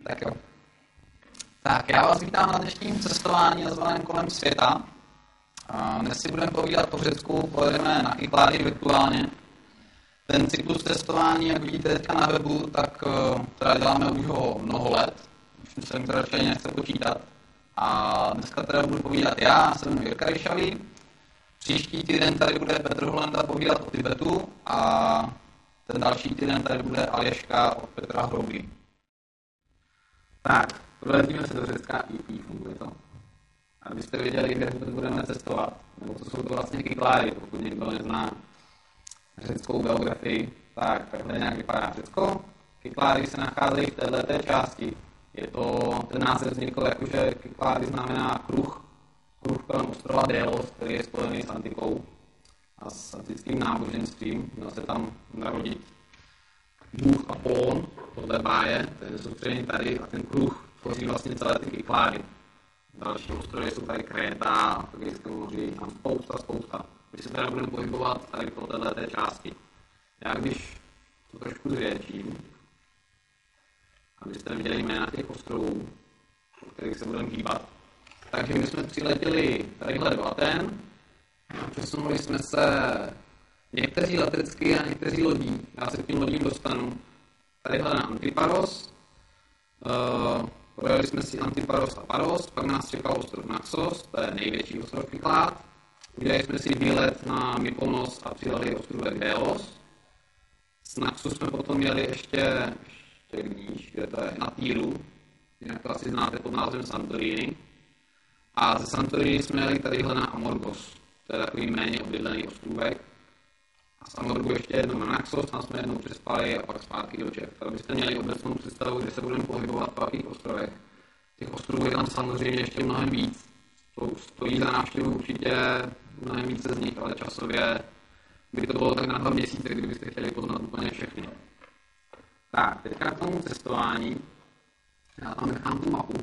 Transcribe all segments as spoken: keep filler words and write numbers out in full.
Tak jo. Tak, já vás vítám na dnešním cestování nazvaném kolem světa. Dnes si budeme povídat o Řecku, pojedeme na Kykládii virtuálně. Ten cyklus testování, jak vidíte teďka na webu, tak teda děláme už ho mnoho let. Už jsem to radši nechce počítat. A dneska teda budu povídat já, jsem Jirka Ryšavý. Příští týden tady bude Petr Holenda povídat o Tibetu a ten další týden tady bude Aleška od Petra Hrouby. Tak, proletíme se do Řecka, i funguje to. Abyste věděli, kde budeme cestovat, nebo co jsou to vlastně Kyklady, pokud někdo nezná řeckou geografii, tak takhle nějak vypadá Řecko. Kyklady se nacházejí v této části. Je to, ten název vznikl jakože Kyklady znamená kruh, kruh kolem ostrova Délos, který je spojený s antikou a s antickým náboženstvím. Měl se tam narodit bůh Apollon, podle báje, ten je soustředěný tady a ten kruh tvoří vlastně celé ty Kyklady. Další ostrovy jsou tady Kréta, Egejské moři, tam spousta, spousta. My se teda budeme pohybovat tady po této části. Já když to trošku zvětším, abyste viděli jména těch ostrovů, o kterých se budeme hýbat. Takže my jsme přiletěli tadyhle do Aten, přesunuli jsme se někteří letecky a někteří lodí. Já se k tím lodím dostanu. Tadyhle na Antiparos. Uh, projeli jsme si Antiparos a Paros, pak nás čekal ostrov Naxos, to je největší ostrov Kyklad. Udělali jsme si výlet na Mykonos a přijeli ostrovek Délos. Z Naxu jsme potom jeli ještě, ještě níž, kde to je na Týru, jinak to asi znáte pod názvem Santorini. A ze Santorini jsme jeli tadyhle na Amorgos, to je takový méně obydlený ostrůvek. A z Amorgu ještě jednou na Naxos, tam jsme jednou přespali a pak zpátky do Čech. Tak byste měli obecnou představu, kde se budeme pohybovat v jakých ostrovech. Těch ostrovů je tam samozřejmě ještě mnohem víc. To stojí za návštěvu určitě mnohem více z nich, ale časově by to bylo tak na dva měsíce, kdybyste chtěli poznat úplně všechny. Tak, teďka k tomu cestování. Já tam nechám tu mapu.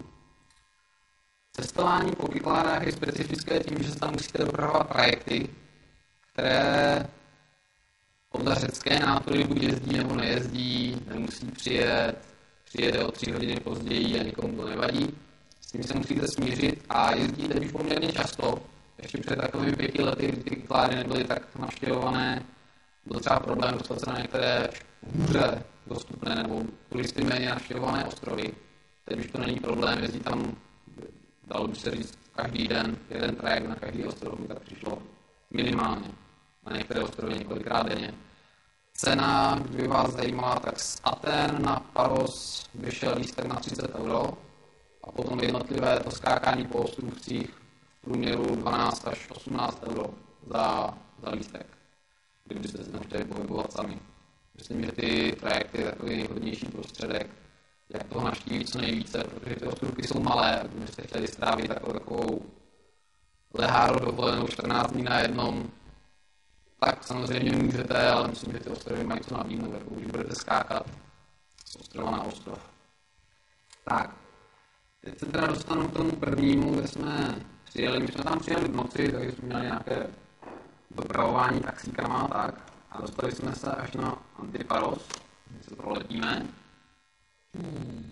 Cestování po Kykládách je specifické tím, že se tam musíte dopravovat trajekty, které podle řecké nátury buď jezdí nebo nejezdí, nemusí přijet, přijede o tři hodiny později a nikomu to nevadí. S tím se musíte smířit a jezdí teď už poměrně často. Ještě před takovými pěti lety, kdy ty Kyklady nebyly tak navštěvované, byl třeba problém dostat se na některé hůře dostupné nebo turisty méně navštěvované ostrovy. Teď už to není problém, jezdí tam, dalo by se říct, každý den jeden trajekt na každý ostrov, mi tak přišlo minimálně. Na některé ostrovy několikrát denně. Cena, kdyby vás zajímala, tak z Aten na Paros vyšel lístek na třicet euro a potom jednotlivé to skákání po ostrovcích v průměru dvanáct až osmnáct euro za, za lístek, kdybyste se nechtěli pohybovat sami. Myslím, že ty trajekty je takový nejhodnější prostředek, jak toho navštívit co nejvíce, protože ty ostrovky jsou malé, kdybyste chtěli strávit takovou, takovou leháro dovolenou čtrnáct dní na jednom, tak samozřejmě můžete, ale myslím, že ty ostrovy mají co nabídnout, jako když budete skákat z ostrova na ostrov. Tak, teď se teda dostanu k tomu prvnímu, kde jsme přijeli. My jsme tam přijeli v noci, takže jsme měli nějaké dopravování taxíkama tak, a dostali jsme se až na Antiparos, kde se proletíme. Hmm.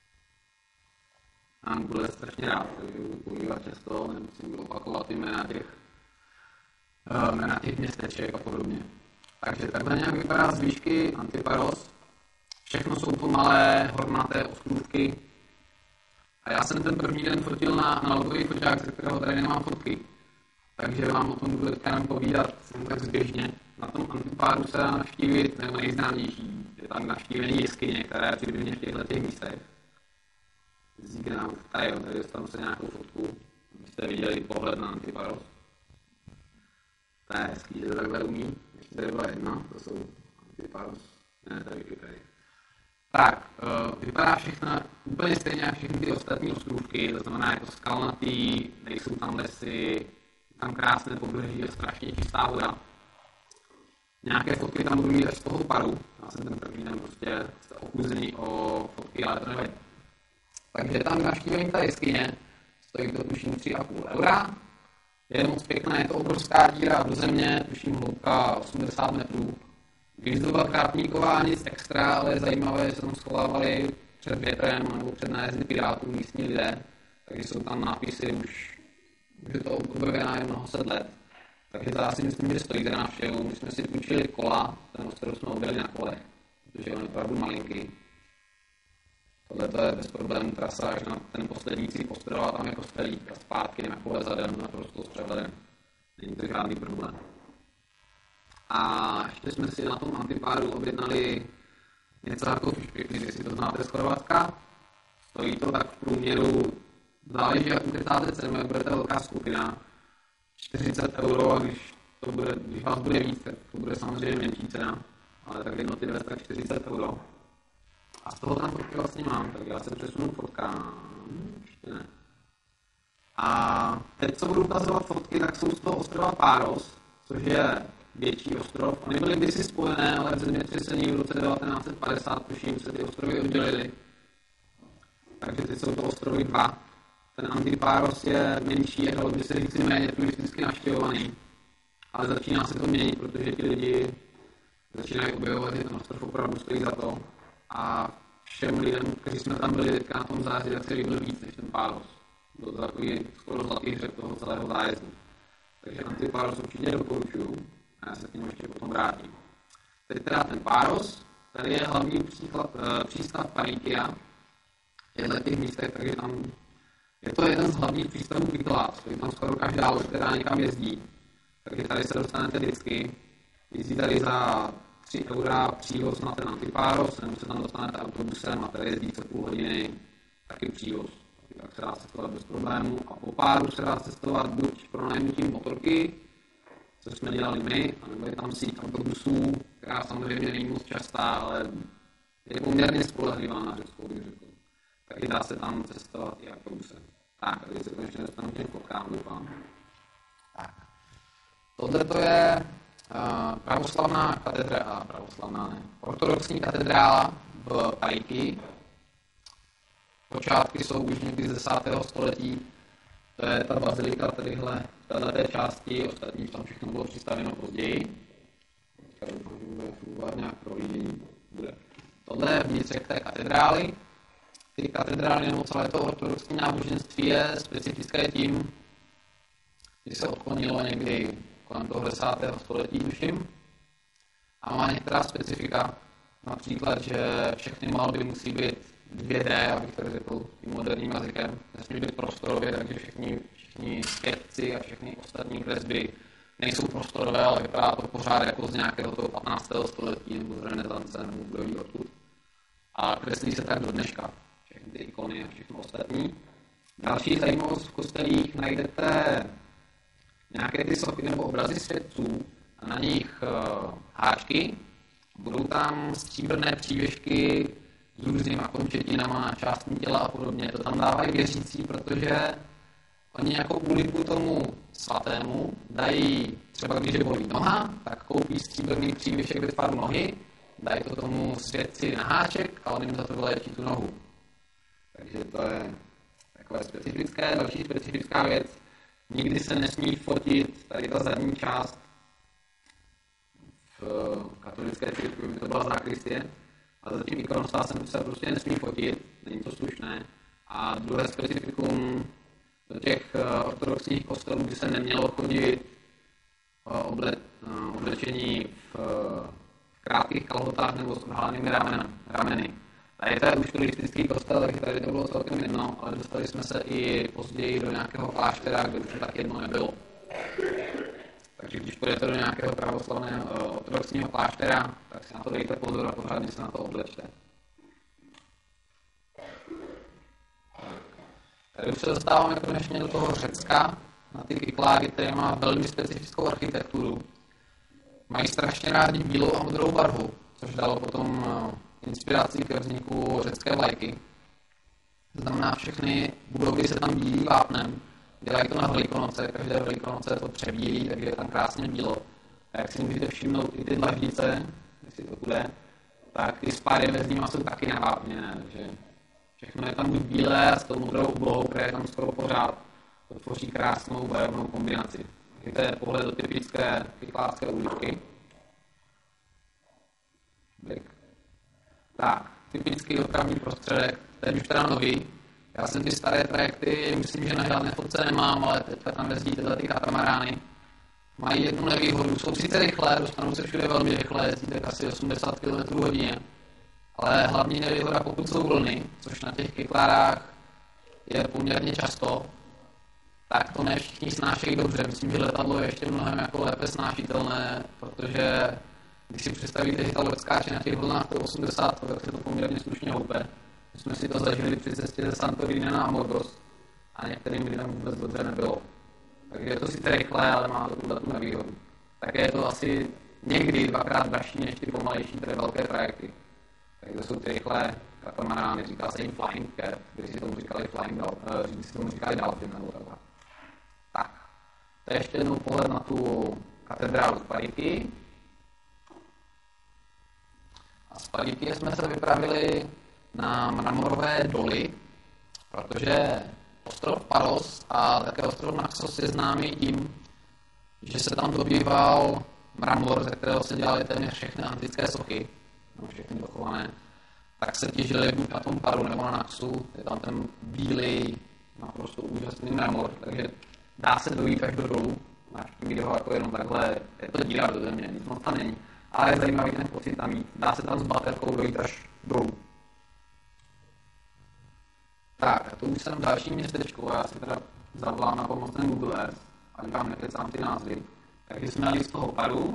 Nám bude strašně rád, takže budu používat často, nemusím opakovat jména těch jména těch městeček a podobně. Takže takhle nějak vypadá z výšky Antiparos. Všechno jsou to malé, hornaté ostrůvky. A já jsem ten první den fotil na, na lotový foťák, ze kterého tady nemám fotky. Takže vám o tom budu teďka povídat tak zběžně. Na tom Antiparu se dá navštívit nebo nejznámější. Je tam navštívení jeskyně, která je přibližně v těchto těch místech. Zígnám tady, tady dostanu se nějakou fotku, abyste viděli pohled na Antiparos. To je hezký, že to takhle umí. Ještě tady byla jedna, to jsou Antiparos. Ne, tady vypadají. Tak, uh, vypadá všechno úplně stejně jak všechny ty ostatní ostrůvky, to znamená, je to skalnatý, nejsou tam lesy, tam krásné pobřeží, je strašně čistá voda. Nějaké fotky tam budu mít až z toho paru. Já jsem ten první den prostě okuzený o fotky, ale to nevadí. Takže tam navštívení ta jeskyně, stojí to tuším tři a půl eura. Je moc pěkná, je to obrovská díra do země, tuším hloubka osmdesát metrů. Výzdoba kátníková, nic extra, ale je zajímavé, že se tam schovávaly před větrem nebo před nájezdy pirátů místní lidé, takže jsou tam nápisy už, už je to objevená je mnoho set let. Takže to já si myslím, že stojí za návštěvu. My jsme si půjčili kola, ten ostrov jsme objeli na kolech, protože on je opravdu malinký. Tohle to je bez problémů trasa až na ten poslední cíl ostrova, tam je kostelík a zpátky na kole zadem, naprosto s přehledem. Není to žádný problém. A ještě jsme si na tom Antipáru objednali něco jako fišpikly, jestli to znáte z Chorvatska. Stojí to tak v průměru, záleží, jak ukrytáte cenu, jak budete velká skupina, čtyřicet euro, a když, to bude, když vás bude víc, tak to bude samozřejmě menší cena, ale tak jednotlivě tak čtyřicet euro. A z toho tam fotky vlastně mám, tak já se přesunu fotkám, ještě ne. A teď, co budu ukazovat fotky, tak jsou z toho ostrova Páros, což je větší ostrov. Oni byly kdysi spojené, ale v zemětřesení v roce devatenáct set padesát, tuším, se ty ostrovy oddělily. Takže teď jsou to ostrovy dva. Ten Antipáros je menší a dalo by se říct méně turisticky navštěvovaný. Ale začíná se to měnit, protože ti lidi začínají objevovat, že ten ostrov opravdu stojí za to. A všem lidem, kteří jsme tam byli teďka na tom zájezdu, tak se líbil víc než ten Páros. Byl to takový skoro zlatý hřeb toho celého zájezdu. Takže Antipáros určitě doporučuju a já se k němu ještě potom vrátím. Teď teda ten Páros, tady je hlavní příklad, e, přístav Panikia v těchto těch místech, takže tam je to jeden z hlavních přístavů Kyklav, který tam skoro každá loď, která někam jezdí. Takže tady se dostanete vždycky. Jezdí tady za tři eura přívoz na ten Antipáros, nebo se tam dostanete autobusem a tady jezdí co půl hodiny taky přívoz. Tak se dá cestovat bez problémů. A po Páru se dá cestovat buď pronajmutím motorky, což jsme dělali my, anebo je tam síť autobusů, která samozřejmě není moc častá, ale je poměrně spolehlivá na Řeckou, bych řekl. Takže dá se tam cestovat i autobusem. Tak, tady se konečně dostanu k těm fotkám, doufám. Tak. Tohle to je uh, pravoslavná katedrála, pravoslavná ne, ortodoxní katedrála v Paiki. Počátky jsou už někdy z desátého století. To je ta bazilika tadyhle, v té části, ostatní tam všechno bylo přistavěno později. Bude fungovat nějak prohlížení. Bude. Tohle je vnitřek té katedrály. Ty katedrály nebo celé to ortodoxní náboženství je specifické tím, že se odklonilo někdy kolem toho desátého století, tuším. A má některá specifika, například, že všechny malby musí být dvě dé, abych to řekl tím moderním jazykem, nesmí být prostorově, takže všichni, všichni skepci a všechny ostatní kresby nejsou prostorové, ale vypadá to pořád jako z nějakého toho patnáctého století nebo z renesance nebo kdo ví odkud. A kreslí se tak do dneška, všechny ty ikony a všechno ostatní. Další zajímavost v kostelích najdete nějaké ty sochy nebo obrazy světců a na nich uh, háčky. Budou tam stříbrné přívěšky s různýma končetinama, částmi těla a podobně. To tam dávají věřící, protože oni jako úlitbu tomu svatému dají, třeba když je bolí noha, tak koupí stříbrný přívěšek ve tvaru nohy, dají to tomu svědci na háček a on jim za to vyléčí tu nohu. Takže to je takové specifické. Další specifická věc, nikdy se nesmí fotit tady ta zadní část v katolické církvi, by to byla zákristie, a za tím ikonostásem se prostě nesmí fotit, není to slušné. A druhé specifikum, do těch ortodoxních kostelů by se nemělo chodit oble, oblečení v, v krátkých kalhotách nebo s odhalenými rameny. Tady to je už turistický kostel, takže tady to bylo celkem jedno, ale dostali jsme se i později do nějakého kláštera, kde už tak jedno nebylo. Takže když půjdete do nějakého pravoslavného ortodoxního kláštera, tak si na to dejte pozor a pořádně se na to oblečte. Tady už se dostáváme konečně do toho Řecka, na ty Kyklády, které má velmi specifickou architekturu. Mají strašně rádi bílou a modrou barvu, což dalo potom inspiraci ke vzniku řecké vlajky. To znamená, všechny budovy se tam bílí vápnem. Dělají to na Velikonoce, každé Velikonoce to přebílí, takže je tam krásně bílo. A jak si můžete všimnout i ty dlaždice, jestli to bude, tak ty spáry mezi nimi jsou taky na vápně, takže všechno je tam buď bílé a s tou modrou oblohou, která je tam skoro pořád. To tvoří krásnou barevnou kombinaci. Takže to je pohled do typické kykládské uličky. Tak, typický dopravní prostředek, ten už teda nový. Já jsem ty staré trajekty, myslím, že na žádné fotce nemám, ale teďka tam jezdí tyhle ty katamarány. Mají jednu nevýhodu, jsou sice rychlé, dostanou se všude velmi rychle, jezdíte asi osmdesát kilometrů hodině. Ale hlavní nevýhoda, pokud jsou vlny, což na těch kyklárách je poměrně často, tak to ne všichni snášejí dobře. Myslím, že letadlo je ještě mnohem jako lépe snášitelné, protože když si představíte, že ta loď skáče na těch vlnách po osmdesát, tak se to poměrně slušně houpe. My jsme si to zažili při cestě ze Santorini na Amorgos a některým lidem vůbec dobře nebylo. Takže je to sice rychlé, ale má to tuhle tu nevýhodu. Také je to asi někdy dvakrát dražší než ty pomalejší, tedy velké trajekty. Takže to jsou ty rychlé katamarány, říká se jim Flying Cat, když si tomu říkali Flying Dolphin, když si tomu říkali Dolphin nebo takhle. Tak, to je ještě jednou pohled na tu katedrálu z Pariky. A z Pariky jsme se vypravili na mramorové doly, protože ostrov Paros a také ostrov Naxos je známý tím, že se tam dobýval mramor, ze kterého se dělaly téměř všechny antické sochy, no, všechny dochované, tak se těžily buď na tom Paru nebo na Naxu, je tam ten bílý, naprosto úžasný mramor, takže dá se dojít až do dolů, máš video jako jenom takhle, je to díra do země, nic moc tam není, ale je zajímavý ten pocit tam mít, dá se tam s baterkou dojít až dolů. Tak, to už jsem další městečko, já si teda zavolám na pomoc ten Google Earth a vám nekecám ty názvy. Takže jsme jeli z toho Paru.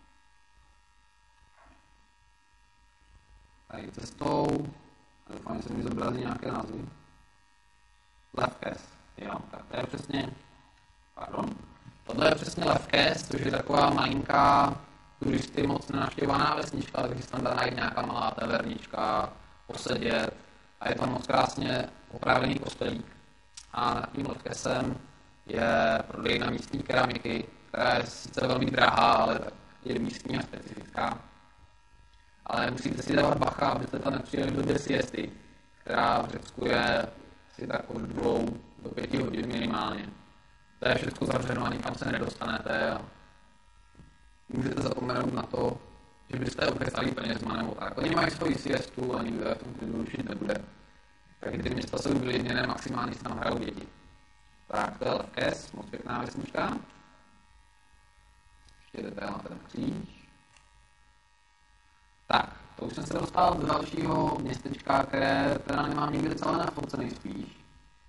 Tady cestou, doufám, že se mi zobrazí nějaké názvy. Lefkes, jo, tak to je přesně, pardon, tohle je přesně Lefkes, což je taková malinká turisty moc nenavštěvaná vesnička, takže se tam dá najít nějaká malá tavernička, posedět a je tam moc krásně opravený kostelík. A nad tím Lefkesem je prodejna místní keramiky, která je sice velmi drahá, ale je místní a specifická. Ale musíte si dávat bacha, abyste tam nepřijeli do době siesty, která v Řecku je asi tak od dvou do pěti hodin minimálně. To je všechno zavřeno a nikam se nedostanete a můžete zapomenout na to, že byste ukecali penězma nebo tak. Oni mají svoji siestu a nikdo v tom klidu rušit nebude. Takže ty města jsou vylidněné, maximálně se tam hrajou děti. Tak, to je Lefkes, moc pěkná vesnička. Ještě jdete na ten kříž. Tak, to už jsem se dostal do dalšího městečka, které teda nemám nikdy celé na fotce nejspíš.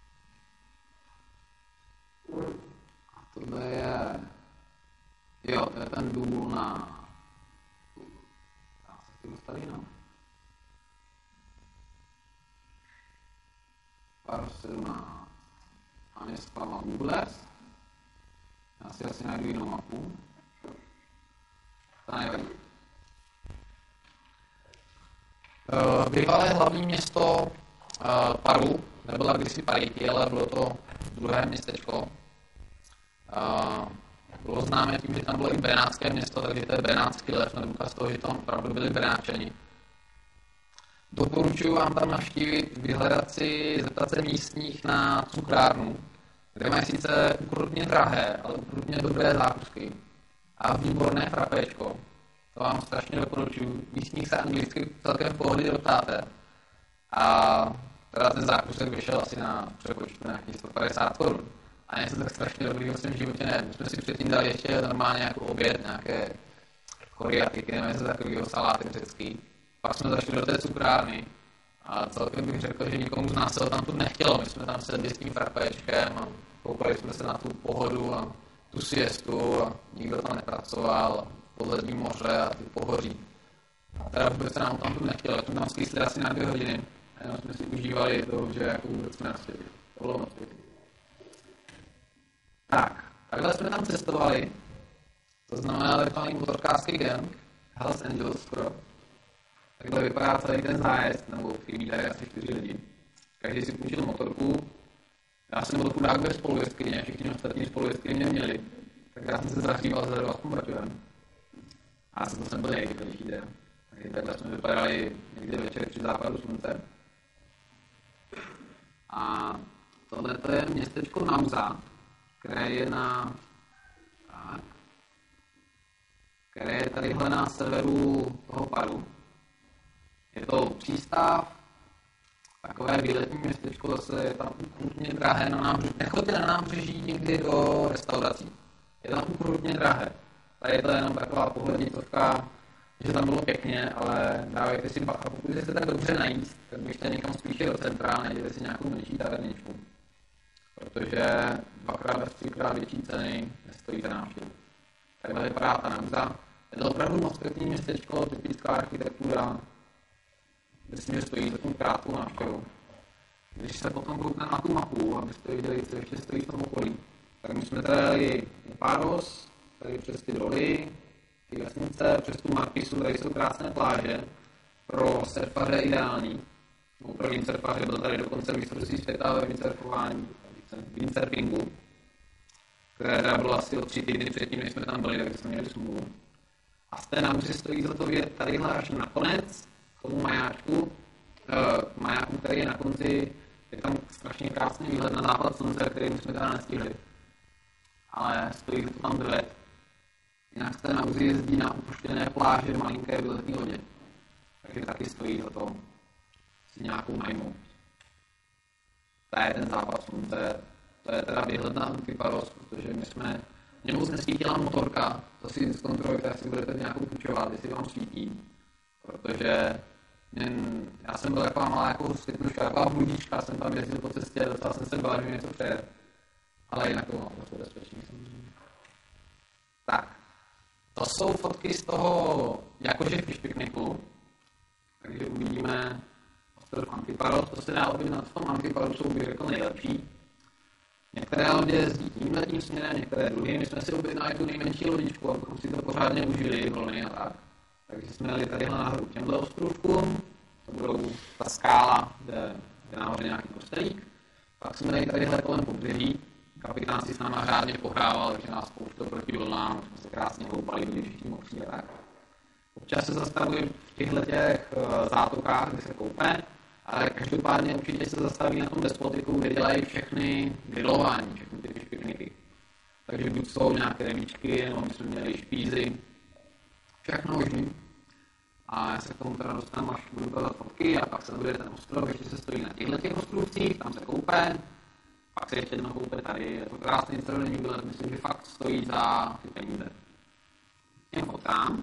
A tohle je... Jo, to je ten důl na... Já se chci dostali, no. Paros sedmnáct. A mě spával Google Earth. Já si asi najdu jinou mapu. To nevadí. Bývalé hlavní město Paru, nebyla kdysi Pariky, ale bylo to druhé městečko. Bylo známé tím, že tam bylo i benátské město, takže to je benátský lev, na důkaz toho, že tam opravdu byli Benáčani. Doporučuji vám tam navštívit, vyhledat si, zeptat se místních na cukrárnu, kde mají sice ukrutně drahé, ale ukrutně dobré zákusky a výborné frapéčko. To vám strašně doporučuji. Místních se anglicky celkem v pohodě doptáte. A teda ten zákusek vyšel asi na přepočtu nějakých sto padesát korun. A něco tak strašně dobrýho jsem v životě ne. My jsme si předtím dali ještě normálně jako oběd, nějaké choriatiky, nebo něco takového, saláty řecký. Pak jsme zašli do té cukrárny. A celkem bych řekl, že nikomu z nás se ho tam tu nechtělo. My jsme tam sedli s tím frapéčkem a koukali jsme se na tu pohodu a tu siestu a nikdo tam nepracoval. Podlední moře a ty pohoří. A teda vůbec se nám tam tu nechtělo. Jak jsme tam skýsli asi na dvě hodiny. A jenom jsme si užívali to, že jako vůbec jsme na světě. To bylo moc pěkný. Tak, takhle jsme tam cestovali. To znamená takzvaný motorkářský gang. Hells Angels skoro. Takhle vypadá celý ten zájezd, nebo chybí tady asi čtyři lidi. Každý si půjčil motorku. Já jsem byl chudák bez spolujezdkyně, všichni ostatní spolujezdkyně měli. Tak já jsem se zahříval za dva kumbačovem. A to jsem byl nejrychlejší den. Takže takhle jsme vypadali někde večer při západu slunce. A tohle je městečko Nauza, které je na... Tak, které je tadyhle na severu toho Paru. Je to přístav, takové výletní městečko, zase je tam ukrutně drahé na nábřeží. Nechoďte na nábřeží někdy do restaurací. Je tam ukrutně drahé. Tady je to jenom taková pohlednitovka, že tam bylo pěkně, ale dávejte si bacha. Pokud jste tak dobře najíst, tak běžte někam spíše do centra a najděte si nějakou menší taverničku. Protože dvakrát až třikrát větší ceny nestojí za návštěvu. Takhle vypadá ta Nauza. Je to opravdu moc pěkný městečko, typická architektura. Myslím, že stojí za tu krátkou návštěvu. Když se potom koukne na tu mapu, abyste viděli, co ještě stojí v tom okolí, tak my jsme tady jeli Páros, tady přes ty doly, ty vesnice, přes tu Markisu, tady jsou krásné pláže, pro surfaře ideální. No, pro windsurfaře byl tady dokonce mistrovství světa ve windsurfování, windsurfingu, které bylo asi o tři týdny předtím, než jsme tam byli, takže jsme měli smůlu. A z té Nauzy stojí za to vidět tadyhle až nakonec, k tomu majáčku, uh, majáku, který je na konci, je tam strašně krásný výhled na západ slunce, který jsme teda nestihli. Ale stojí to tam dojet. Jinak z té Nauzy jezdí na upuštěné pláže malinké výletní lodě. Takže taky stojí za to si nějakou najmout. To je ten západ slunce, to je teda výhled na Antiparos, protože my jsme, mě moc nesvítila motorka, to si zkontrolujte, jestli budete nějakou půjčovat, jestli vám svítí. Protože jen, já jsem byl taková malá jako světluška, taková budička, jsem tam jezdil po cestě, dostal jsem se bál, že něco přejde. Ale jinak to mám prostě bezpečný samozřejmě. Tak, to jsou fotky z toho jakože fish picnicu. Takže uvidíme ostrov Antiparos, to se dá objednat v tom Antiparosu, bych řekl nejlepší. Některé lodě jezdí tímhle tím směrem, některé druhé. My jsme si objednali tu nejmenší lodičku, abychom si to pořádně užili, vlny a tak. Takže jsme jeli tady nahoru k těmhle ostrovkům, to budou ta skála, kde je nahoře nějaký kostelík. Pak jsme jeli tadyhle kolem pobřeží, kapitán si s náma řádně pohrával, takže nás pouštěl proti vlnám, jsme se krásně houpali, byli všichni mokří a tak. Občas se zastavili v těchto těch zátokách, kde se koupe, ale každopádně určitě se zastaví na tom despotiku, kde dělají všechny grilování, všechny ty pikniky. Takže buď jsou nějaké rybíčky, nebo my jsme měli špízy, všechno možný. A já se k tomu teda dostanu, až budu ukázat fotky, a pak se bude ten ostrov, ještě se stojí na těchto těch ostrovcích, tam se koupe, pak se ještě jednou koupe tady, je to krásný celodenní výlet, myslím, že fakt stojí za ty peníze. Těm fotkám.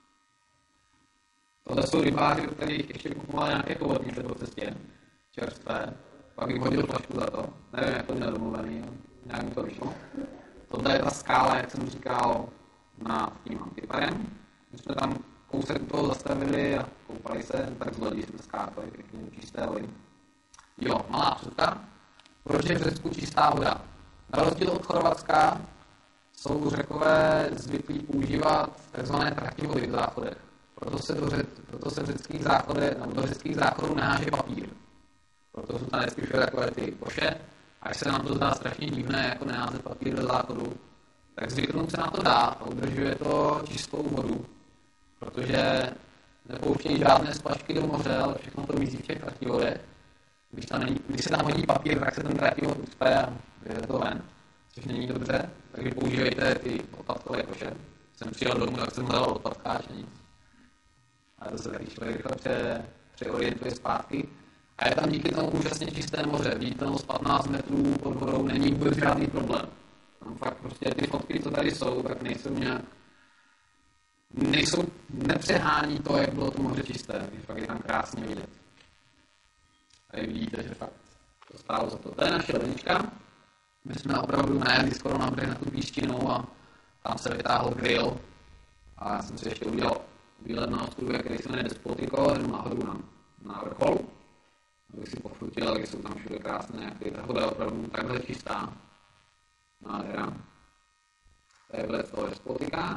Tohle jsou rybáři, od kterých ještě kupovali nějaké kovodnice po cestě, čerstvé, pak jim hodil flašku za to, nevím, jak to měl domluvený, nějak mi to vyšlo. Tohle je ta skála, jak jsem říkal, nad tím Antiparem. My jsme tam kousek u toho zastavili a koupali se, tak z lodí jsme skákali, pěkně čisté vody. Jo, malá vsuvka. Proč je v Řecku čistá voda? Na rozdíl od Chorvatska jsou Řekové zvyklí používat tzv. Trati vody v záchodech. Proto se, do řec, proto se v řeckých záchodech, nebo do řeckých záchodů neháže papír. Proto jsou tam vždycky všude takové ty koše. A až se nám to zdá strašně divné, jako neházet papír do záchodu, tak zvyknout se na to dá a udržuje to čistou vodu. Protože nepouštějí žádné splašky do moře, ale všechno to mizí v těch trativodech. Když, když se tam hodí papír, tak se ten trativod ucpe a jde to ven. Což není dobře, takže používejte ty odpadkové koše. Jsem přijel domů, tak jsem hledal odpadkáč, nic. A to se taky člověk rychle pře, přeorientuje zpátky. A je tam díky tomu úžasně čisté moře. Viditelnost patnáct metrů pod vodou není vůbec žádný problém. Tam fakt prostě ty fotky, co tady jsou, tak nejsou nějak... Nejsou, nepřehání to, jak bylo to moře čisté. Takže fakt je tam krásně vidět. Tady vidíte, že fakt to stálo za to. To je naše lednička. My jsme opravdu najeli skoro na břeh na tu píšťinu a tam se vytáhl grill. A já jsem si ještě udělal výlet na ostrově, který se jmenuje Despotico, jenom nahoru na, na vrchol. Abych si pofotil, ale jsou tam všude krásné, jak ta voda je opravdu takhle čistá. Nádhera. To je vlet toho Despotika.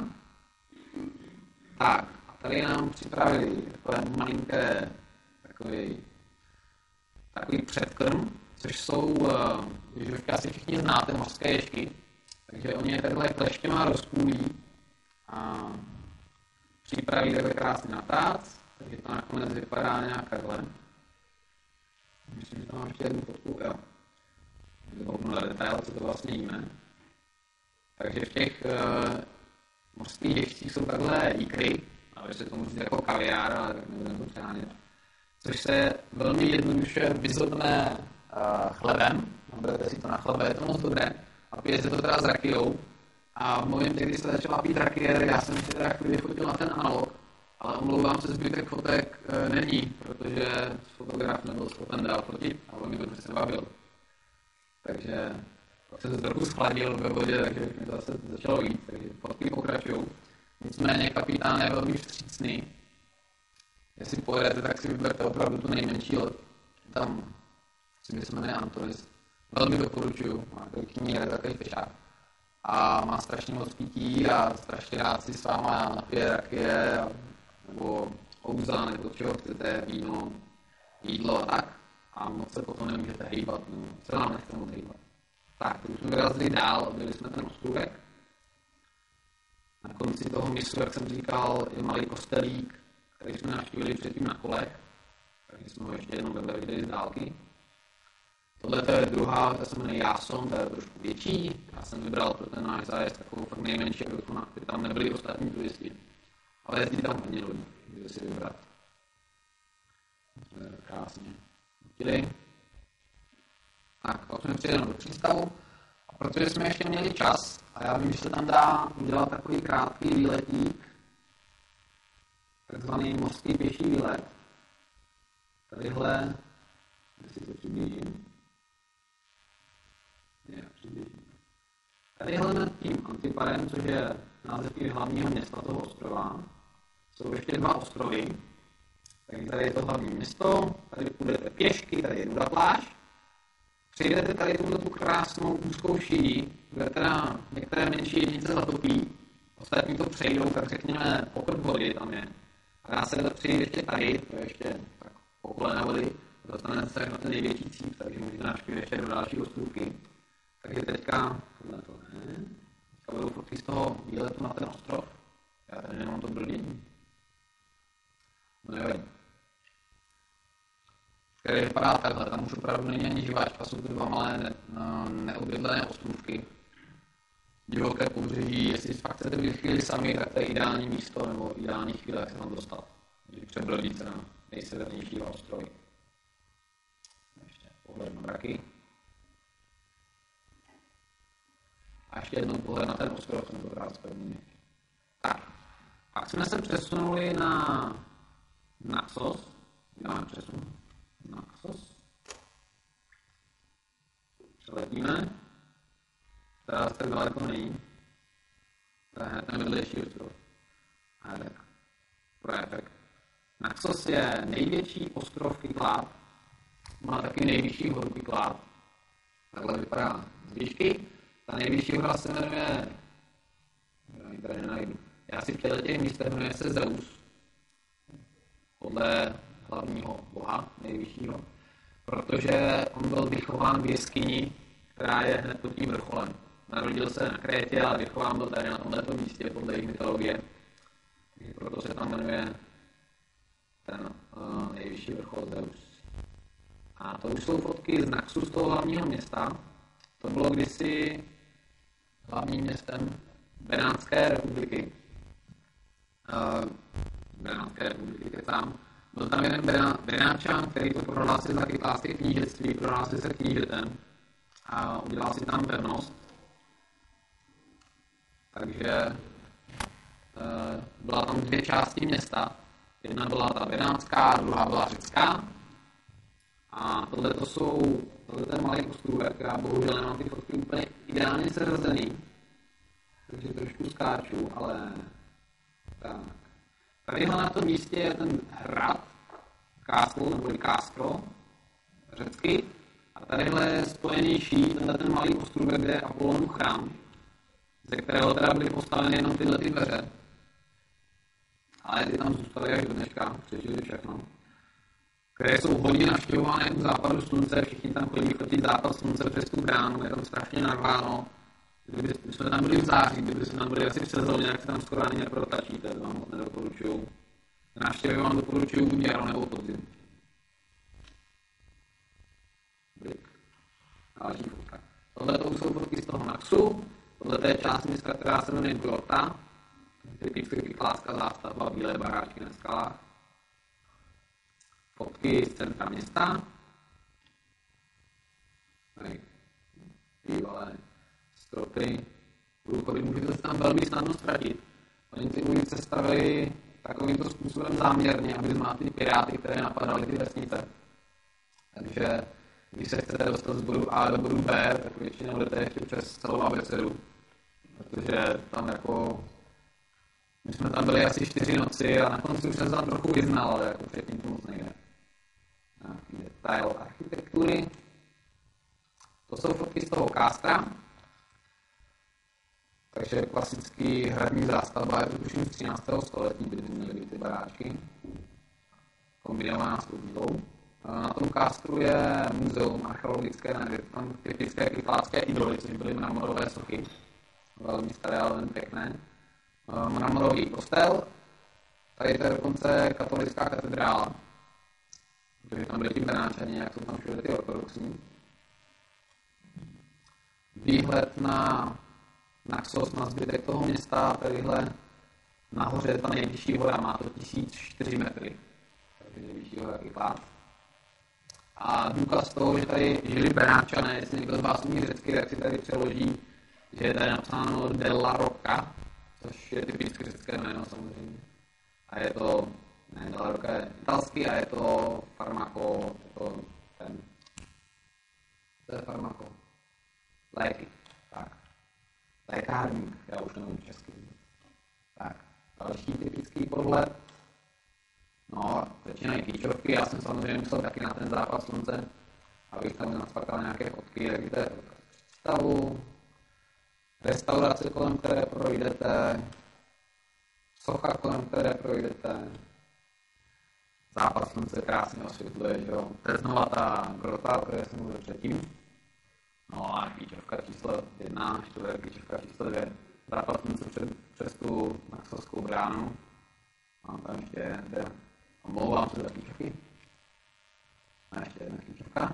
Tak, a tady nám připravili takové malinké, takový, takový předkrm, což jsou, ježovky, asi všichni znáte, mořské ježky. Takže oni je takhle kleštěma rozpůlí a připraví takhle krásný natác, takže to nakonec vypadá nějak takhle. Myslím, že to mám ještě jednu fotku, jo. Doufnu na detail, co to vlastně jíme. Takže v těch uh, mořských ježcích jsou takhle ikry, ale se to může jako kaviár, ale tak nebudeme to přehánět. což se velmi jednoduše vyzobne uh, chlebem. Berete si to na chlebe, je to moc dobré. A pije se to teda s rakijou. A v momentě, kdy se začala pít rakie, já jsem si teda chvíli fotil na ten analog, ale omlouvám se, zbytek fotek e, není, protože fotograf nebyl schopen dát fotit a on mi to přesně bavil. Takže pak jsem se trochu schladil ve vodě, takže mi to zase začalo jít, takže fotky pokračují. Nicméně kapitán je velmi vstřícný. Jestli pojedete, tak si vyberte opravdu tu nejmenší loď. Tam si se jmenuje Antonis. Velmi doporučuju, má knihy, je takový fešák. A má strašně moc pití a strašně rád si s váma napije rakie, nebo ouza, nebo čeho chcete, víno, jídlo a tak. A moc se potom nemůžete hejbat, no, se vám nechce moc hejbat. Tak, teď jsme vyrazili dál, byli jsme ten ostrůvek. Na konci toho mysu, jak jsem říkal, je malý kostelík, který jsme navštívili předtím na kolech, takže jsme ho ještě jednou takhle viděli z dálky. Tohle je druhá, ta se jmenuje Jáson, ta je trošku větší. Já jsem vybral pro ten náš zájezd takovou fakt nejmenší, aby tam nebyli ostatní turisti. Ale jezdí tam hodně lidí, můžete si vybrat. Krásně. Chtěli. Tak, pak jsme přijeli do přístavu. A protože jsme ještě měli čas, a já vím, že se tam dá udělat takový krátký výletík, takzvaný mořský pěší výlet. Tadyhle, jestli to přiblížím, je, přiblížím. Tadyhle nad tím Antiparem, což je název hlavního města toho ostrova, jsou ještě dva ostrovy. Takže tady je to hlavní město, tady půjdete pěšky, tady je nuda pláž. Přejdete tady tuhle tu krásnou úzkou šíří, kde teda některé menší jednice zatopí, ostatní to přejdou, tak řekněme pokrk vody tam je. A dá se to přejít ještě tady, to je ještě tak po kolena vody, dostanete se na ten největší cíp, takže můžete navštívit ještě do další ostrůvky. Takže teďka, tohle to ne, teďka budou fotky z toho výletu na ten ostrov. Já tady nemám to brdění. No jo. Který vypadá takhle, tam už opravdu není ani živáčka, jsou to dva malé ne, neobydlené ostrůvky. Divoké pobřeží, jestli fakt chcete být chvíli sami, tak to je ideální místo nebo ideální chvíle, jak se tam dostat. Když přebrodíte na nejsevernější ostrovy. Ještě pohled na mraky. A ještě jednou pohled na ten ostrov, jsem to krát spevnil. Tak, pak jsme se přesunuli na Naxos. Děláme přesun. Naxos. Přeletíme. Teda tak daleko není. To je ten vedlejší ostrov. A tak. Pro efekt. Naxos je největší ostrov Kyklát. Má taky nejvyšší horu Kyklát. Takhle vypadá z výšky. Ta nejvyšší hora se jmenuje... Já ji tady nenajdu. Já si v těchto těch místech jmenuje se Zeus. Podle hlavního boha nejvyššího. Protože on byl vychován v jeskyni, která je hned pod tím vrcholem. Narodil se na Krétě, ale vychován byl tady na tomto místě podle jejich mytologie. Proto se tam jmenuje ten uh, nejvyšší vrchol Zeus. A to už jsou fotky z Naxu, z toho hlavního města. To bylo kdysi hlavním městem Benátské republiky. Uh, Benátské republiky, kecám. Byl tam jeden Benáčan, který to prohlásil za kyklátské knížectví, prohlásil se knížetem a udělal si tam pevnost. Takže uh, byla tam dvě části města. Jedna byla ta benátská, druhá byla řecká. A tohle to jsou, tohle ten malý ostrůvek, já bohužel nemám ty fotky úplně ideálně seřazený. Takže trošku skáču, ale tak. Tadyhle na tom místě je ten hrad, Castle, nebo Castro, řecky. A tadyhle je spojenější tenhle ten malý ostrůvek, kde je Apollonův chrám, ze kterého teda byly postaveny jenom tyhle ty dveře. Ale ty tam zůstaly až do dneška, přežili všechno. Které jsou hodně navštěvované u západu slunce, všichni tam chodí fotit západ slunce přes tu bránu, je tam strašně narváno. Kdyby jsme tam byli v září, kdyby jsme tam byli asi v sezóně, jak se tam skoro ani neprotačíte, to vám moc nedoporučuju. Návštěvy vám doporučuju buď jaro nebo podzim. Blik. Další fotka. Tohle to jsou fotky z toho Naxu, tohle je část města, která se jmenuje Grota, typicky kyklátska zástavba, bílé baráčky na skalách. fotky z centra města. Tady bývalé stropy, průchody, můžete se tam velmi snadno ztratit. Oni ty ulice stavili takovýmto způsobem záměrně, aby zmátli piráty, které napadaly ty vesnice. Takže když se chcete dostat z bodu A do bodu B, tak většinou jdete ještě přes celou abecedu. Protože tam jako... My jsme tam byli asi čtyři noci a na konci už jsem se tam trochu vyznal, ale jako předtím to moc nejde. Nějaký detail architektury. To jsou fotky z toho kástra. Takže klasický hradní zástavba, je to tuším z třináctého století, kdy měly být ty baráčky. Kombinovaná s tou. Na tom kastru je muzeum archeologické, je tam typické kyplácké idoly, což byly mramorové sochy. Velmi staré, ale velmi pěkné. Mramorový kostel, tady to je dokonce katolická katedrála. Protože tam byli ti Benáčani, jak jsou tam všude ty ortodoxní. Výhled na Naxos, na zbytek toho města, tadyhle nahoře je ta nejvyšší hora, má to tisíc čtyři metry. Takže nejvyšší hora Kypát. A důkaz toho, že tady žili Benáčané, jestli někdo z vás umí řecky, tak si tady přeloží, že je tady napsáno Della Rocca, což je typicky řecké jméno samozřejmě. A je to, ne, Della Rocca je italský a je to farmako, je to ten, to je farmako, léky, tak. Lékárník, já už nevím česky. Tak, další typický podhled. No, začínají kýčovky, já jsem samozřejmě musel taky na ten západ slunce, abych tam naspakal nějaké fotky, jak vidíte stavu, restaurace, kolem které projdete, socha, kolem které projdete, západ slunce krásně osvětluje, že jo, to je znova ta grota, o které jsem mluvil předtím. No a kýčovka číslo jedna, čtvrté kýčovka číslo dvě, západ slunce před, přes tu Naxoskou bránu. Mám tam ještě jeden, omlouvám se za kýčovky. A ještě jedna kýčovka.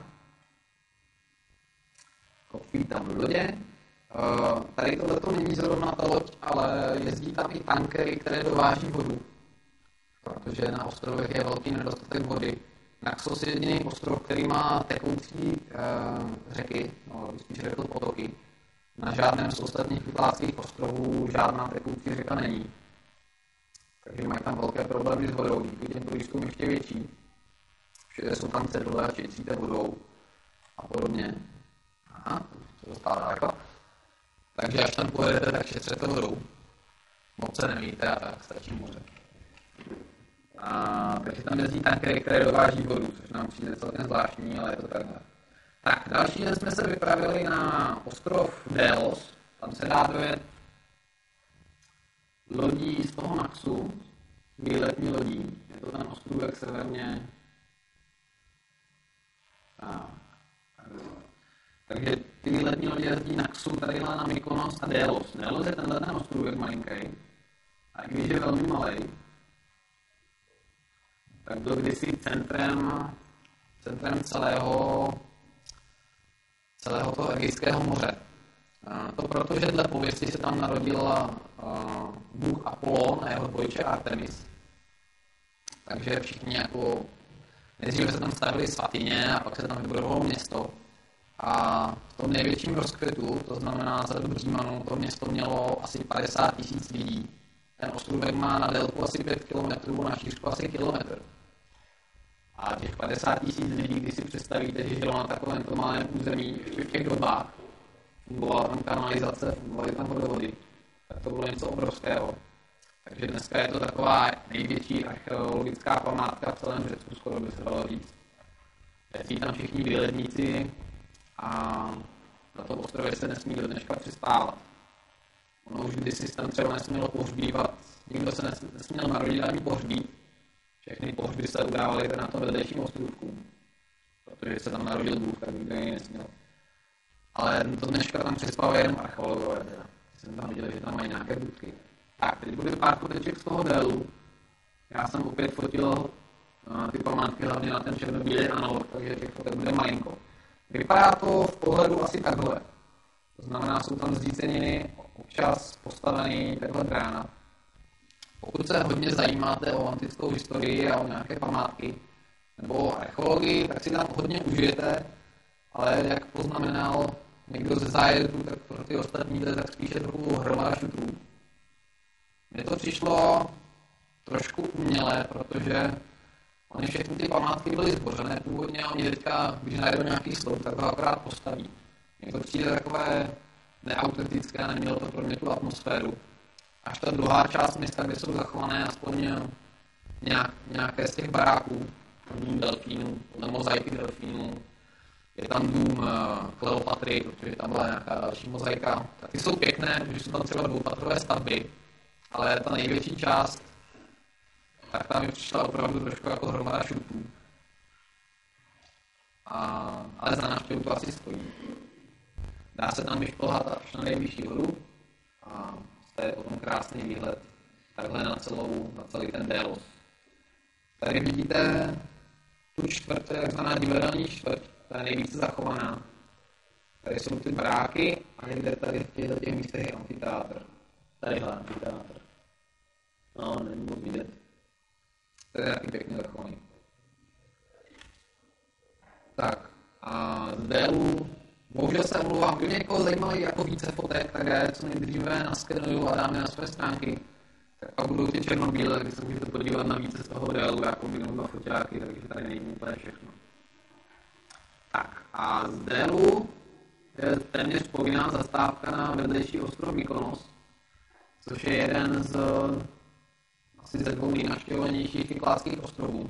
Kopí tam v lodě. Uh, tady tohleto není zrovna ta loď, ale jezdí tam i tankery, které dováží vodu. Protože na ostrovech je velký nedostatek vody. Naxos je jediný ostrov, který má tekoucí uh, řeky, no, spíš řekl potoky. Na žádném z ostatních kypláckých ostrovů žádná tekoucí řeka není. Takže mají tam velké problémy s vodou, díky těm turistům ještě větší. Všude jsou tam cedule a čistíte vodou a podobně. Aha, to se dostává daleko. Takže až tam pojedete, tak šetřete vodou. Moc se nemíte a tak stačí moře. A, takže tam jezdí tankery, které dováží vodu, což nám přijde celkem zvláštní, ale je to takhle. Tak, další den jsme se vypravili na ostrov Delos. Tam se dá dojet lodí z toho Naxu, výletní lodí. Je to ten ostrůvek severně. Tak. Takže ty výletní lodě jezdí Naxu, tadyhle na Mykonos a Delos. Delos je tenhle ten ostrůvek malinký. A když je velmi malý, tak byl kdysi centrem, centrem celého, celého toho Egejského moře. A to proto, že dle pověsti se tam narodil uh, bůh Apollon a jeho dvojče Artemis. Takže všichni jako... Nejdříve se tam stavili svatyně a pak se tam vybudovalo město. A v tom největším rozkvětu, to znamená za dobu Římanů, to město mělo asi padesát tisíc lidí. Ten ostrůvek má na délku asi pět kilometrů, na šířku asi kilometr. A těch padesát tisíc lidí, když si představíte, že žilo na takovémto malém území, ještě v těch dobách, fungovala tam kanalizace, fungovaly tam vodovody, tak to bylo něco obrovského. Takže dneska je to taková největší archeologická památka v celém Řecku, skoro by se dalo říct. Jezdí tam všichni výletníci a na tom ostrově se nesmí do dneška přistávat. Ono už kdysi se tam třeba nesmělo pohřbívat, nikdo se nesměl narodit ani pohřbít. Všechny pohřby se udávaly na tom vedlejším ostrůvku, protože se tam narodil Bůh, tak nikdo jiný nesměl. Ale do dneška tam přispávají jenom archeologové. Teda. Jsem tam viděl, že tam mají nějaké budky. Tak, teď bude pár foteček z toho délu. Já jsem opět fotil uh, ty památky hlavně na ten černobílý analog, takže těch fotek bude malinko. Vypadá to v pohledu asi takhle. To znamená, jsou tam zříceniny, občas postavený takhle brána. Pokud se hodně zajímáte o antickou historii a o nějaké památky, nebo archeologii, tak si tam hodně užijete, ale jak poznamenal někdo ze zájezdu, tak pro ty ostatní to je tak spíše trochu hromada šutrů. Mně to přišlo trošku umělé, protože oni všechny ty památky byly zbořené původně a oni teďka, když najdou nějaký sloup, tak ho akorát postaví. Mně to přijde takové neautentické a nemělo to pro mě tu atmosféru. Až ta druhá část města, kde jsou zachované aspoň nějak, nějaké z těch baráků, dům delfínů, podle mozaiky delfínů, je tam dům uh, Kleopatry, protože tam byla nějaká další mozaika. Tak ty jsou pěkné, protože jsou tam třeba dvoupatrové stavby, ale ta největší část, tak tam mi přišla opravdu trošku jako hromada šutů. Ale za návštěvu to asi stojí. Dá se tam vyšplhat až na nejvyšší horu a to je potom krásný výhled takhle na, celou, na celý ten Délos. Tady vidíte tu čtvrt, to je takzvaná divadelní čtvrt, ta je nejvíce zachovaná. Tady jsou ty baráky a někde tady v těchto těch místech je amfiteátr. Tadyhle amfiteátr. No, není moc vidět. To je taky pěkně zachovaný. Tak a z Délu, bohužel se omlouvám, kdyby někoho zajímaly jako více fotek, tak já co nejdříve naskenuju a dáme na své stránky. Tak pak budou ty černobílé, když se můžete podívat na více z toho Délu, já kombinu dva foťáky, takže tady není úplně všechno. Tak a z Délu je téměř povinná zastávka na vedlejší ostrov Mykonos, což je jeden z asi ze dvou nejnavštěvovanějších kykládských ostrovů.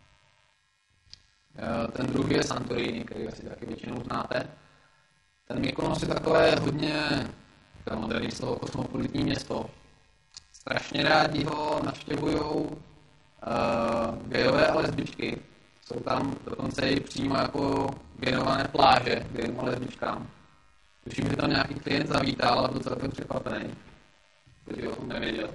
Ten druhý je Santorini, který asi taky většinou znáte. Ten Mykonos je takové hodně, to moderní slovo, kosmopolitní město. Strašně rádi ho navštěvujou uh, gejové a lesbičky. Jsou tam dokonce i přímo jako věnované pláže gejům a lesbičkám. Tuším, že tam nějaký klient zavítal a byl celkem překvapený, protože o tom nevěděl.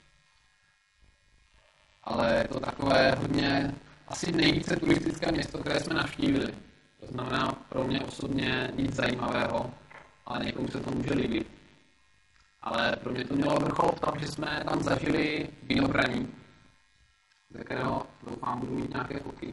Ale je to takové hodně, asi nejvíce turistické město, které jsme navštívili. To znamená pro mě osobně nic zajímavého, ale někomu se to může líbit. Ale pro mě to mělo vrchol v tom, že jsme tam zažili vínobraní, ze kterého doufám budu mít nějaké fotky.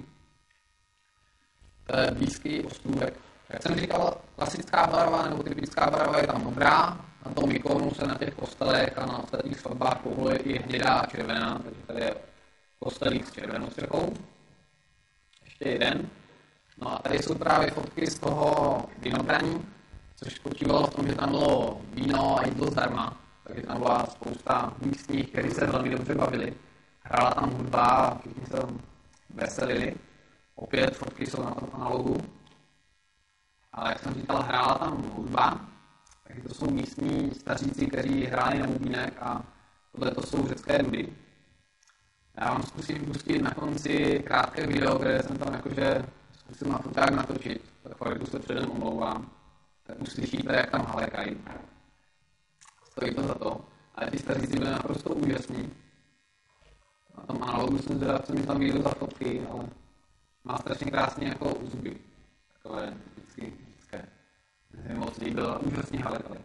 To je blízký ostrůvek. Jak jsem říkal, klasická barva nebo typická barva je tam modrá, na tom Mykonu se na těch kostelech a na ostatních svatbách povoluje i hnědá a červená, takže tady je kostelík s červenou střechou. Ještě jeden. No a tady jsou právě fotky z toho vínobraní, což spočívalo v tom, že tam bylo víno a jídlo zdarma. Takže tam byla spousta místních, kteří se velmi dobře bavili. Hrála tam hudba, všichni se tam veselili. Opět fotky jsou na tom analogu. Ale jak jsem říkal, hrála tam hudba, takže to jsou místní staříci, kteří hráli na bubínek a tohle to jsou řecké dudy. Já vám zkusím pustit na konci krátké video, které jsem tam jakože zkusil na to tak natočit. Tak fakt se předem omlouvám. Tak uslyšíte, jak tam halekají. Stojí to za to. Ale ty staříci byly naprosto úžasní. Na tom analogu jsem zvědav, co mi tam vyjdu za fotky, ale má strašně krásně jako zuby. Takové vždycky vždycké. Mě moc líbilo a úžasně halekali.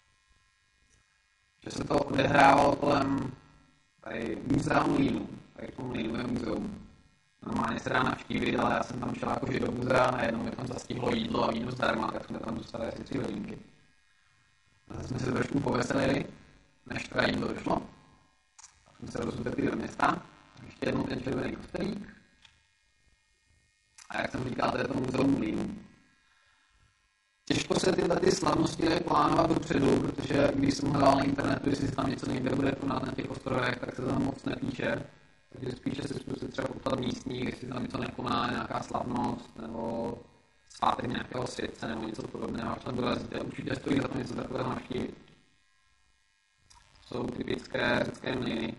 Že se to odehrávalo kolem tady muzea Mlýnů. Tady to Mlýnu je muzeum. Normálně se dá navštívit, ale já jsem tam šel jakože do muzea, najednou mě tam zastihlo jídlo a víno zdarma, tak jsme tam dostali asi tři hodinky. Zase jsme se trošku poveselili, než teda jídlo došlo. Tak jsme se rozutepli do města. Ještě jednou ten červený kostelík. A jak jsem říkal, to je to muzeum Mlýnů. Těžko se tyhle ty slavnosti dají plánovat dopředu, protože když jsem hledal na internetu, jestli se tam něco někde bude konat na těch ostrovech, tak se tam moc nepíše. Takže spíše se zkusit třeba poptat místních, jestli tam něco nekoná, nějaká slavnost, nebo svátek nějakého světce, nebo něco podobného, až tam dorazíte. Určitě stojí za to něco takového navštívit. Jsou typické řecké mlýny.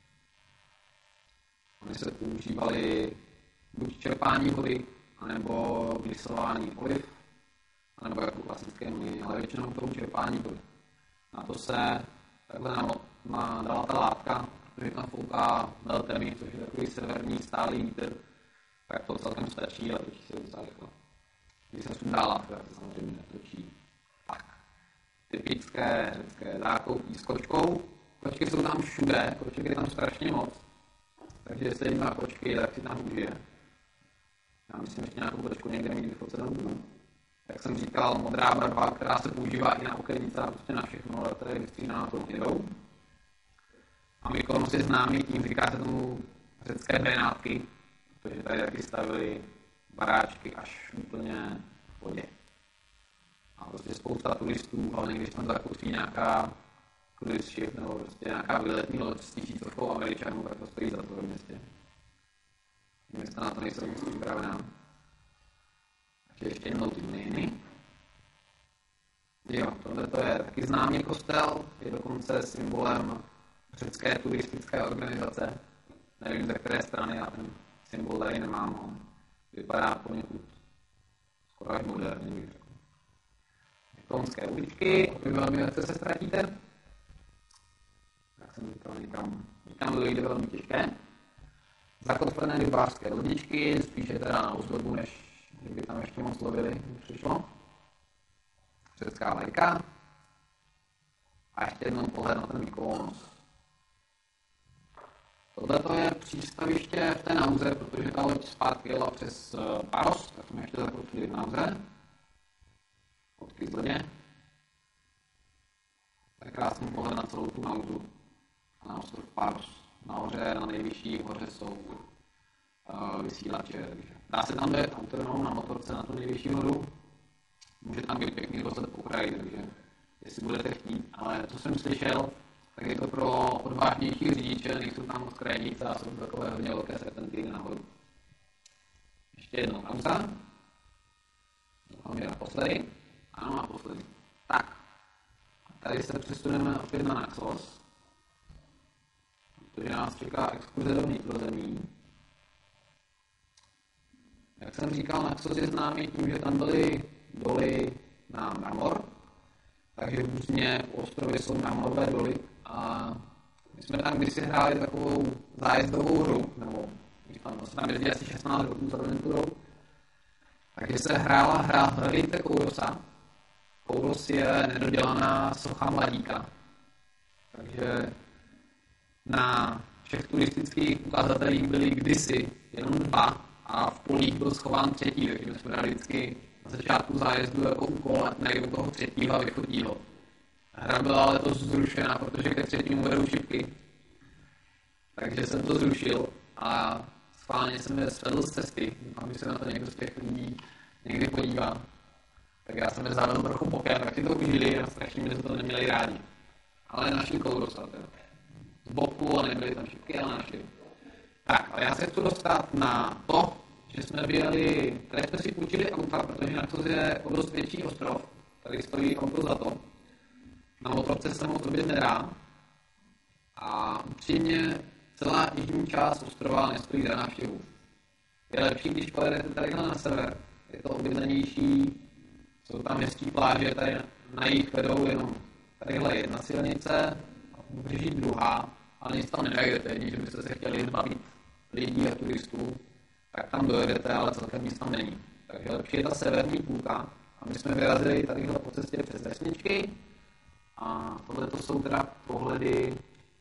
Oni se používali buď čerpání vody, anebo vysování oliv, anebo jako klasické mlýny, ale většinou to čerpání vody. Na to se takhle na, dala ta látka, protože tam fouká veltemi, což je takový severní stálý vítr, tak to celkem stačí a točí se docela rychle. Když se sundá látka, tak se samozřejmě netočí. Tak, typické řecké zákoutí s kočkou. Kočky jsou tam všude, koček je tam strašně moc. Takže jestli má kočky, tak si tam užije. Já myslím, ještě nějakou fotečku někde mít vyfocenou. Jak jsem říkal, modrá barva, která se používá i na okenice a prostě na všechno, ale tady je vystříhná na tou hnědou. A Mykonos je známý tím, říká se tomu řecké Benátky, protože tady taky stavili baráčky až úplně v vodě. A prostě spousta turistů, hlavně když tam zakutví nějaká cruise ship nebo prostě nějaká výletní loď s tisícovkou Američanů, tak to stojí za to v městě. Města na to nejsou nic připravená. Takže ještě jednou ty mlýny. Jo, tohle to je taky známý kostel, je dokonce symbolem řecké turistické organizace. Nevím, ze které strany, já ten symbol tady nemám, on vypadá poněkud skoro až moderně, bych řekl. Konské uličky, opět velmi lehce se ztratíte. Jak jsem říkal, někam, někam dojde velmi těžké. Zakotvené rybářské lodičky, spíše teda na ozdobu, než kdyby tam ještě moc lovili, přišlo. Řecká vlajka. A ještě jednou pohled na ten Mykonos. Tohle je přístaviště v té Nauze, protože ta loď zpátky jela přes Paros, tak jsme ještě zakotvili v Nauze. Fotky z lodě. Tak krásný pohled na celou tu Nauzu. A na ostrov Paros. Nahoře, na nejvyšší hoře jsou uh, vysílače. Dá se tam dojet autonomou na motorce na tu nejvyšší horu. Může tam být pěkný rozhled po kraji, takže jestli budete chtít. Ale co jsem slyšel, tak je to pro odvážnější řidiče, nejsou tam moc krajnice a jsou to takové hodně velké serpentýny nahoru. Ještě jednou Nauza. Doufám, že naposledy. Ano, naposledy. Tak. A tady se přesuneme opět na Naxos. Protože nás čeká exkurze do vnitrozemí. Jak jsem říkal, Naxos je známý tím, že tam byly doly na mramor, takže v Buzně u ostrově jsou mramorové doly a my jsme tam kdysi hráli takovou zájezdovou hru, nebo tam se tam jezdí asi šestnáct roků za aventurou, takže se hrála hra Hledejte Kourosa. Kouros je nedodělaná socha mladíka, takže na všech turistických ukazatelích byly kdysi jenom dva a v polích byl schován třetí, takže my jsme dali vždycky na začátku zájezdu jako úkol a najdu toho třetího a vychodího. Hra byla letos zrušena, protože ke třetímu vedou šipky. Takže jsem to zrušil a schválně jsem je svedl z cesty. Aby se na to někdo z těch lidí někdy podívá. Tak já jsem je zavedl trochu bokem, tak si to užili a strašně mě to neměli rádi. Ale našli Kourosa teda. Z boku a nebyly tam šipky, ale našli. Tak, ale já se chci dostat na to, že jsme byli, tady jsme si půjčili auta, protože Naxos je o dost větší ostrov, tady stojí auto za to. Na motorce se moc obět nedá. A upřímně celá jižní část ostrova nestojí za návštěvu. Je lepší, když pojedete tady na sever. Je to obydlenější, jsou tam hezký pláže, tady na jih vedou jenom tadyhle jedna silnice, a pobřeží druhá, ale nic tam nenajdete, jedni, že byste se chtěli zbavit lidí a turistů, tak tam dojedete, ale celkem nic tam není. Takže lepší je ta severní půlka. A my jsme vyrazili tadyhle po cestě přes vesničky. A tohle to jsou teda pohledy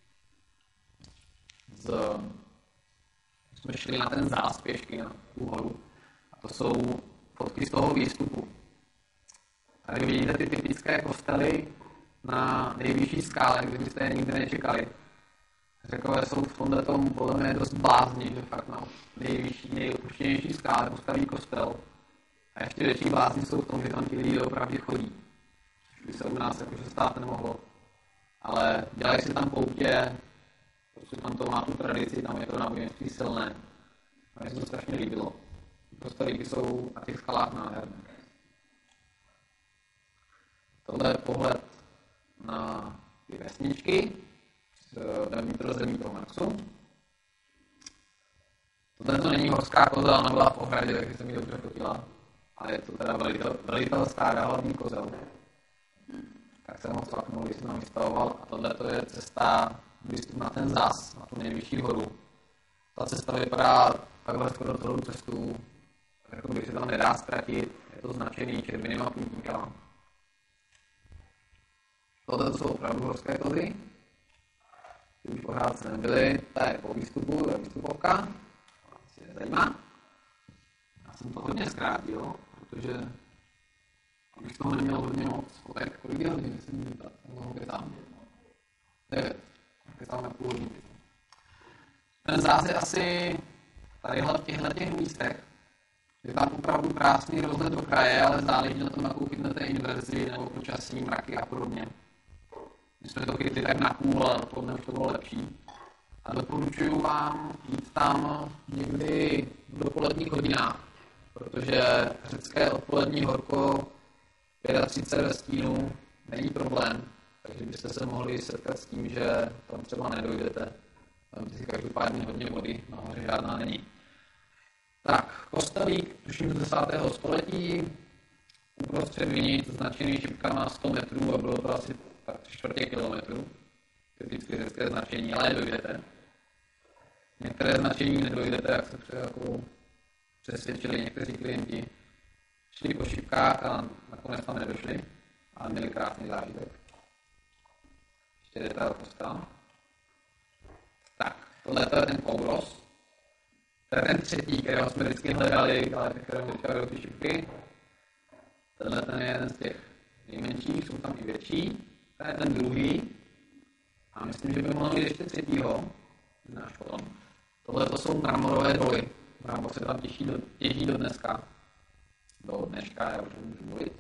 z... jsme šli na ten zás pěšky, na tu horu. A to jsou fotky z toho výstupu. Tady vidíte ty typické kostely na nejvyšší skále, kde byste je nikdy nečekali. Řekové jsou v tomhle tomu podle mě dost blázni, že fakt na nejvyšší, nejopuštěnější skále postaví kostel. A ještě větší blázni jsou v tom, že tam ti lidi opravdu chodí. Což by se u nás jakože stát nemohlo. Ale dělají si tam poutě, protože tam to má tu tradici, tam je to náboženství silné. A mně se to strašně líbilo. Kostelíky jsou na těch skalách nádherné. Tohle je pohled na ty vesničky ve vnitrozemí toho Naxu. Tohle to není horská koza, ona byla v ohradě, takže jsem ji dobře fotila. Ale je to teda velitel, velitel stáda hlavní kozel. Tak jsem ho cvaknul, když jsem tam vystavoval. A tohle to je cesta výstup na ten zás, na tu nejvyšší horu. Ta cesta vypadá takhle skoro celou cestu, jako když se tam nedá ztratit. Je to značený červenýma puntíkama. Tohle jsou opravdu horské kozy. Ty už pořád se nebyly, to je po výstupu, to je výstupovka. Asi nezajímá. Já jsem to hodně zkrátil, protože abych toho neměl hodně moc. Tak kolik je hodin, jsem měl tak, toho květám. devět. Květám na půl hodiny. Ten záz je asi tadyhle v těchto těch místech. Je tam opravdu krásný rozhled do kraje, ale záleží na tom, jakou chytnete inverzi nebo počasí, mraky a podobně. My jsme to chytli tak na půl, ale odpoledne už to bylo lepší. A doporučuji vám jít tam někdy v dopoledních hodinách, protože řecké odpolední horko třicet pět ve stínu není problém, takže byste se mohli setkat s tím, že tam třeba nedojdete. Tam si každopádně hodně vody, nahoře žádná není. Tak, kostelík, tuším z desátého století, uprostřed vinic, značený šipkama sto metrů a bylo to asi tak čtvrtě kilometru. Typické řecké značení, ale dojdete. Některé značení nedojdete, jak se třeba jako přesvědčili někteří klienti. Šli po šipkách a nakonec tam nedošli, ale měli krásný zážitek. Ještě detail kostela. Tak, tohle je ten Kouros. To je ten třetí, kterého jsme vždycky hledali, ale kterého teďka jdou ty šipky. Tenhle ten je jeden z těch nejmenších, jsou tam i větší. To je ten druhý. A myslím, že by mohl mít ještě třetího. Náš potom. Tohle to jsou mramorové doly. Mramor se tam těží do, těží do dneska. Do dneška, já už nemůžu mluvit.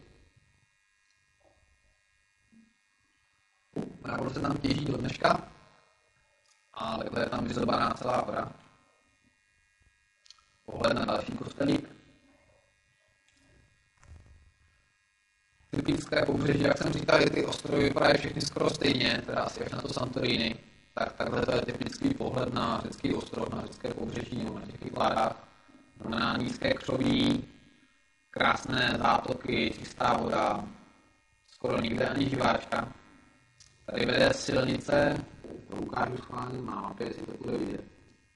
Mramor se tam těží do dneška. A takhle je tam vyzobaná celá hora. Pohled na další kostelík. Typické pobřeží, jak jsem říkal, ty ostrovy vypadají všechny skoro stejně, teda asi až na to Santorini. Tak takhle to je typický pohled na řecký ostrov, na řecké pobřeží nebo na těch vykládách. Na nízké křoví, krásné zátoky, čistá voda, skoro nikde ani živáčka. Tady vede silnice, to ukážu schválně na mapě, jestli to bude vidět.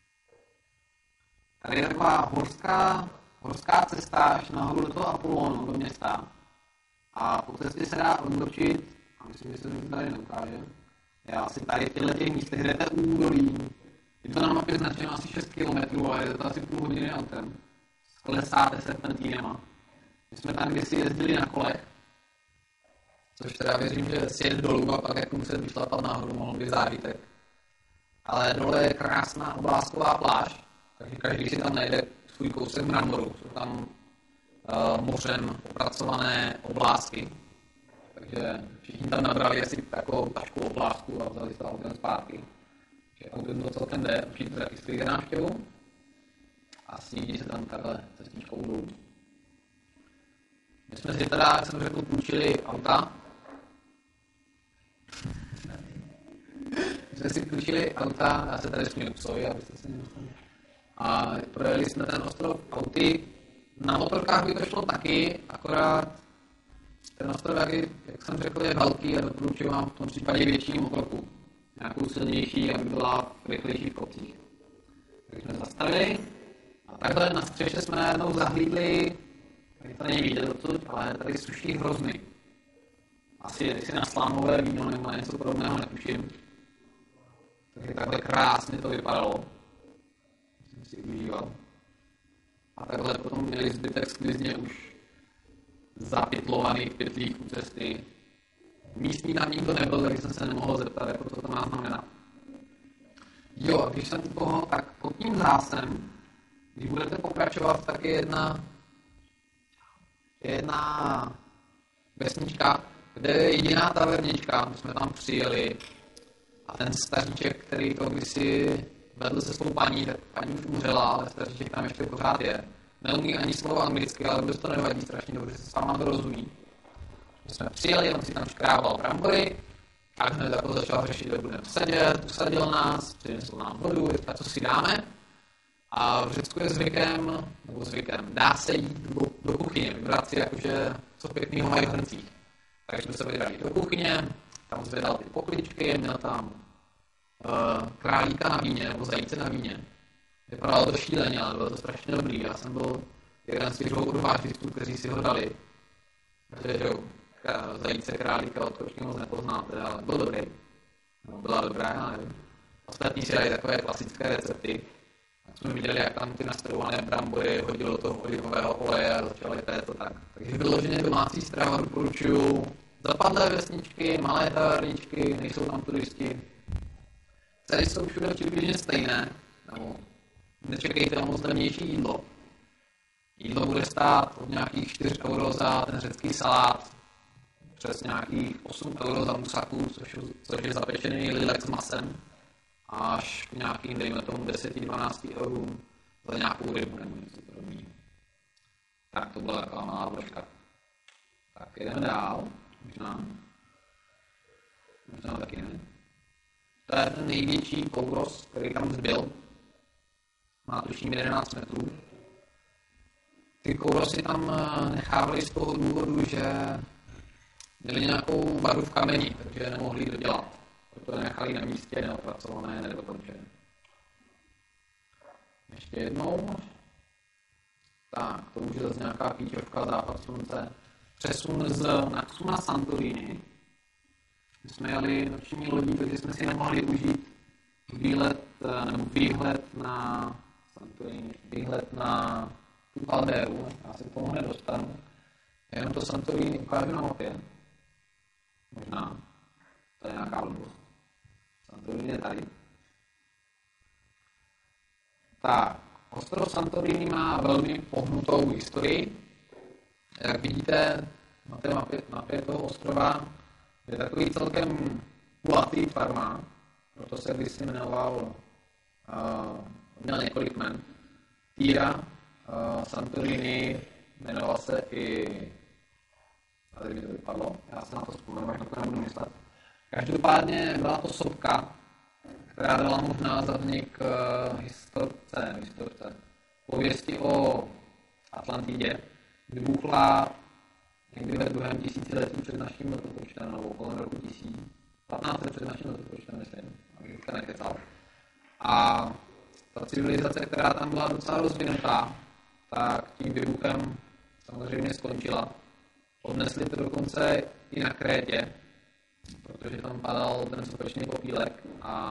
Tady je taková horská, horská cesta až nahoru do toho Apolonu, do města. A po cestě se dá odbočit, a myslím, že se to tady neukáže. Já asi tady v těchto těch místech jdete údolí. Je to na mapě značeno asi šest kilometrů, ale je to asi půl hodiny autem. Sklesáte serpentínema. My jsme tam kdysi jezdili na kolech, což teda věřím, že sjet dolů a pak jak muset vyšlapat nahoru, mohl být zážitek. Ale dole je krásná oblásková pláž, takže každý si tam najde svůj kousek mramoru. Jsou tam uh, mořem opracované oblásky. Takže všichni tam nabrali asi takovou tašku oblásku a vzali se autem zpátky. Takže autem to celkem jde, určitě to taky stojí za návštěvu. A sníží se tam takhle cestičkou dolů. My jsme si teda, jak jsem řekl, půjčili auta. My jsme si půjčili auta, já se tady směju psovi, abyste se nedostali. A projeli jsme ten ostrov auty. Na motorkách by to šlo taky, akorát ten ostrov, jak, jak jsem řekl, je velký a doporučuji vám v tom případě větší motorku. Nějakou silnější, aby byla rychlejší v kopcích. Takže jsme zastavili a takhle na střeše jsme najednou zahlídli, tady to není vidět odsud, ale tady suší hrozny. Asi jestli na slámové víno nebo něco podobného, netuším. Takže takhle krásně to vypadalo. Jsem si užíval. A takhle potom měli zbytek sklizně už zapytlovaných pytlíků cesty. Místní tam nikdo nebyl, takže jsem se nemohl zeptat, jako co to má znamenat. Jo, a když jsem u toho, tak pod tím zásem, když budete pokračovat, tak je jedna, jedna vesnička, kde je jediná tavernička, my jsme tam přijeli a ten staříček, který to kdysi vedl se svou paní, tak paní už umřela, ale staříček tam ještě pořád je. Neumí ani slovo anglicky, ale vůbec to nevadí, strašně dobře se s váma dorozumí. My jsme přijeli, on si tam škrábal brambory, a hned jako začal řešit, kde budeme sedět, usadil nás, přinesl nám vodu, tak co si dáme. A v Řecku je zvykem, nebo zvykem, dá se jít do, do kuchyně, vybrat si jakože, co pěknýho mají v hrncích. Takže jsme se vydali do kuchyně, tam zvedal ty pokličky, měl tam uh, králíka na víně, nebo zajíce na víně. Vypadalo to šíleně, ale bylo to strašně dobrý. Já jsem byl jeden z těch dvou odvážlivců, kteří si ho dali. Takže jo, zajíce králíka od kočky moc nepoznáte, ale byl dobrý. No, byla dobrá, já nevím. Ostatní si dají takové klasické recepty. jsme viděli, jak tam ty nastrojované brambory hodilo do toho olivového oleje a začaly to tak. Takže vyloženě domácí strava doporučuju. Zapadlé vesničky, malé tavárničky, nejsou tam turisti. Ceny jsou všude přibližně stejné, nebo nečekejte na moc levnější jídlo. Jídlo bude stát od nějakých čtyři euro za ten řecký salát, přes nějakých osm euro za musaku, což, což je zapečený lilek s masem, až k nějakým, dejme tomu, deset až dvanáct eurům za nějakou rybu nebo něco podobného. Tak to byla taková malá vložka. Tak jdeme dál, možná, možná taky ne. To je ten největší kouros, který tam zbyl. Má tuším jedenáct metrů. Ty kourosy tam nechávali z toho důvodu, že měli nějakou vadu v kameni, takže nemohli dodělat. Proto nechali na místě neopracované, nedokončené. Ještě jednou. Tak, to už je zase nějaká píčovka, západ slunce. Přesun z Naxu na Santorini. My jsme jeli noční lodí, takže jsme si nemohli užít výlet, nebo výhled na Santorini, výhled na tu kaldéru. Já se k tomu nedostanu. Jenom to Santorini ukážu na mapě. Možná. To je nějaká blbost. Santorini je tady. Tak, ostrov Santorini má velmi pohnutou historii. Jak vidíte na té mapě, mapě toho ostrova, je takový celkem kulatý farma, proto se kdysi jmenoval, uh, měl několik jmen. Týra, uh, Santorini, jmenoval se i, tady mi to vypadlo, já se na to vzpomenu, až na to nebudu myslet. Každopádně byla to sopka, která dala možná za vznik uh, historce, historce, pověsti o Atlantidě. Vybuchla někdy ve druhém tisíciletí před naším letopočtem, nebo kolem roku tisíc patnáct před naším letopočtem, myslím, abych to nekecal. A ta civilizace, která tam byla docela rozvinutá, tak tím vybuchem samozřejmě skončila. Odnesli to dokonce i na Krétě, protože tam padal ten sopečný popílek a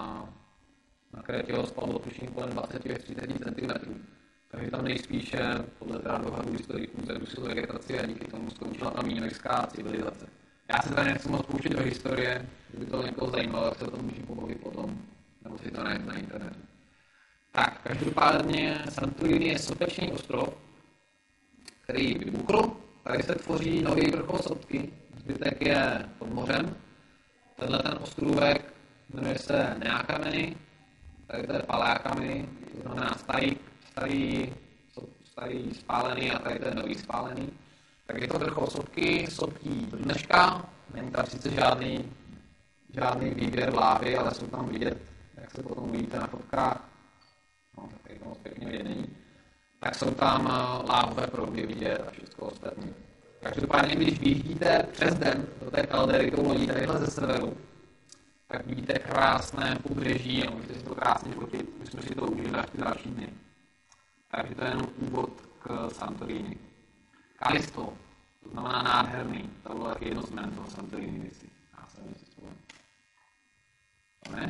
na Krétě ho spadlo tuším kolem dvacet až třicet centimetrů. Takže tam nejspíše, podle teda dohadu historiků, zredusil vegetaci a díky tomu skončila ta minoická civilizace. Já se tady nechci moc poučit do historie, kdyby to někoho zajímalo, jak se o tom můžeme pobavit potom, nebo si to najít na internetu. Tak, každopádně Santorini je sopečný ostrov, který vybuchl. Tady se tvoří nový vrchol sopky, zbytek je pod mořem. Tenhle ten ostrůvek jmenuje se Neakameny, tady to je Paleakameny, to znamená starý, starý, starý spálený a tady to je nový spálený. Tak je to vrchol sopky, sopky do dneška, není tam sice žádný, žádný výběr lávy, ale jsou tam vidět, jak se potom uvidíte na fotkách, no tak tady to moc pěkně vidět není, tak jsou tam lávové proudy vidět a všechno ostatní. Každopádně, když vyjíždíte přes den do té kaldery tou lodí tadyhle ze severu, tak vidíte krásné pobřeží a můžete si to krásně fotit. My jsme si to užili až ty další dny. Takže to je jenom úvod k Santorini. Kalisto, to znamená nádherný, to bylo taky jedno z jmen toho Santorini věci. Já se nevím, jestli spomínám. To ne?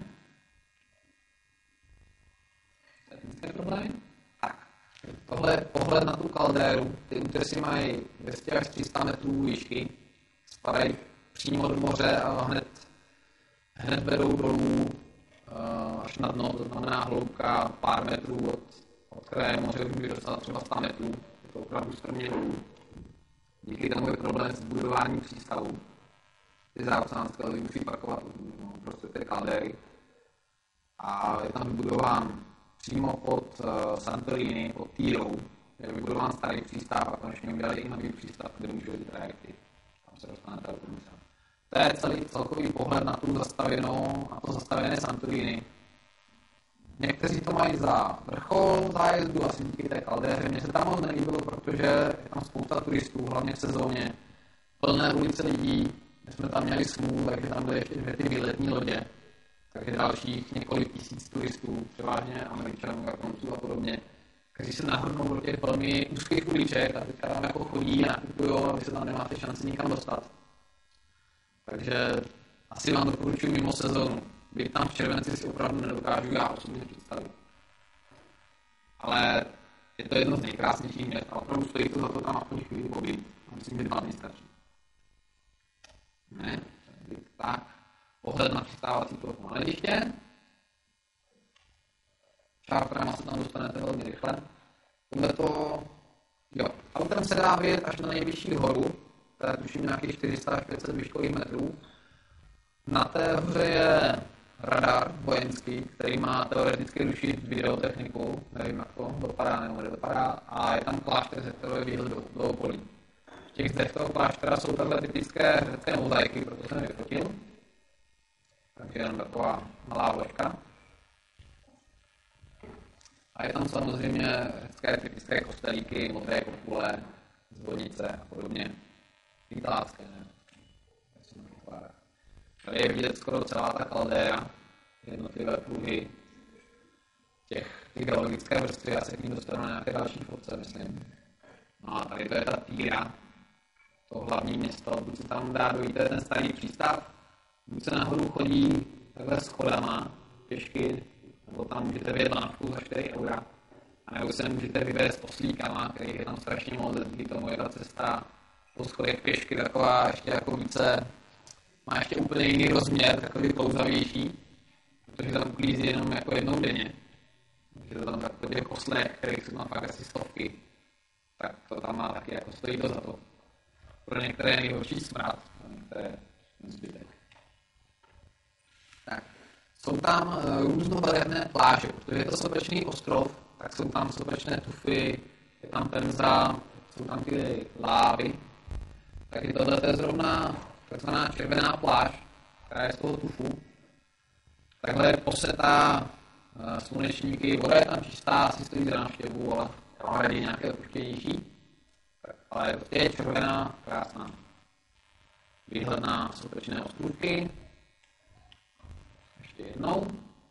Technické problémy? Tak. Tohle je pohled na tu kaldéru. Ty útesy mají dvě stě až tři sta metrů výšky. Spadají přímo do moře a hned, hned vedou dolů uh, až na dno. To znamená hloubka pár metrů od, od kraje moře může dostat třeba sto metrů. Je to opravdu strmě dolů. Díky tomu je problém s budováním přístavů. Ty závodcánské lodi musí parkovat no, prostě té kaldéry. A je tam vybudován přímo pod uh, Santorini, pod Tírou, je vybudován starý přístav a konečně udělali i nový přístav, kde můžou jít trajekty. Tam se dostanete autobusem. To je celý celkový pohled na tu zastavěnou, na to zastavené Santorini. Někteří to mají za vrchol zájezdu, asi díky té kaldéře. Mně se tam moc nelíbilo, protože je tam spousta turistů, hlavně v sezóně. Plné ulice lidí, my jsme tam měli smůlu, takže tam byly ještě dvě ty výletní lodě. Takže dalších několik tisíc turistů, převážně Američanů, Japonců a podobně, kteří se nahrnou do těch velmi úzkých uliček a teďka tam jako chodí a nakupujou a vy se tam nemáte šanci nikam dostat. Takže asi vám doporučuji mimo sezónu. Být tam v červenci si opravdu nedokážu já osobně představit. ale je to jedno z nejkrásnějších měst a opravdu stojí to za to tam aspoň chvíli pobít. Myslím, že dva dny stačí. Ne? Tak, pohled na přistávací plochu na letiště. Čártrama se tam dostanete velmi rychle. Tohle to, jo, autem se dá vyjet až na nejvyšší horu, to je tuším nějakých čtyři sta až pět set výškových metrů. Na té hoře je radar vojenský, který má teoreticky rušit videotechniku, nevím jak to dopadá nebo nedopadá, a je tam klášter, ze kterého je výhled do, do okolí. V těch zdech toho kláštera jsou takhle typické řecké mozaiky, proto jsem je vyfotil. Takže jenom taková malá vložka. A je tam samozřejmě řecké typické kostelíky, modré kopule, zvonice a podobně. Italské, ne? Tady je vidět skoro celá ta kaldéra, jednotlivé pruhy těch ty geologické vrstvy, já se k ním dostanu na nějaké další fotce, myslím. No a tady to je ta Týra, to hlavní město, buď se tam dá dojít, to je ten starý přístav, buď se nahoru chodí takhle schodama, pěšky, nebo tam můžete vyjet lanovku za čtyři eura, a nebo se můžete vyvést s poslíkama, který je tam strašně moc, díky tomu je ta cesta po schodech pěšky taková ještě jako více, má ještě úplně jiný rozměr, takový klouzavější, protože tam uklízí jenom jako jednou denně. Takže to tam tak po těch oslech, kterých jsou tam fakt asi stovky, tak to tam má taky, jako stojí to za to. Pro některé je nejhorší smrad, pro některé zbytek. Tak. Jsou tam uh, různobarevné pláže, protože je to sopečný ostrov, tak jsou tam sopečné tufy, je tam penza, jsou tam ty lávy. Taky tohle je zrovna takzvaná červená pláž, která je z toho tufu. Takhle je posetá uh, slunečníky, voda je tam čistá, asi stojí za návštěvu, ale raději nějaké opuštěnější. Ale je červená, krásná. Výhled na sopečné ostrůvky. Ještě jednou.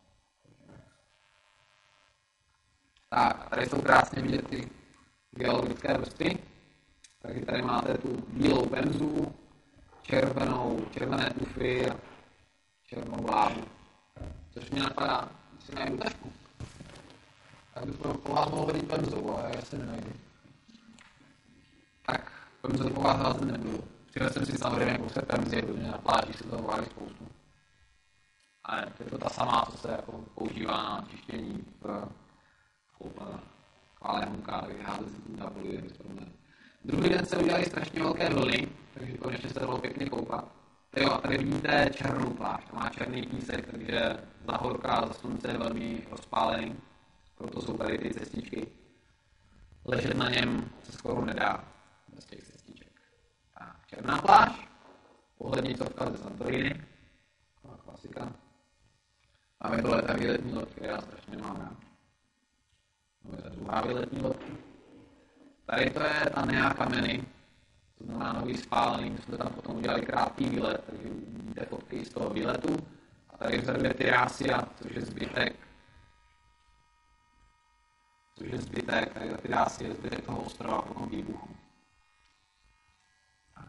Tak, tady jsou krásně vidět ty geologické vrstvy. Takže tady máte tu bílou penzu, červenou, červené tufy a červenou lávu. Což mě napadá, když si najdu tašku. Tak bych po vás mohl hodit penzou, ale já se nenajdu. Tak, penzou po vás házet nebudu. Přivez jsem si samozřejmě kousek penzy, protože na pláži se toho váží spoustu. Ale je to ta samá, co se jako používá na čištění v chválému kávy, házet si tím tabuli, druhý den se udělali strašně velké vlny, takže konečně se dalo pěkně koupat. Jo, a tady vidíte černou pláž, to má černý písek, takže za horka, za slunce je velmi rozpálený, proto jsou tady ty cestičky. Ležet na něm se skoro nedá bez těch cestiček. Tak, černá pláž, pohlednicovka ze Santorini, klasika. Máme tohle ta výletní loď, které já strašně mám rád. No, je ta druhá výletní loď. Tady to je ta Nea Kameny, to znamená nový spálený, my jsme tam potom udělali krátký výlet, takže vidíte fotky z toho výletu. A tady vzadu je Tyrásia, což je zbytek, což je zbytek, tady ta Tyrásia je zbytek toho ostrova po tom výbuchu. Tak.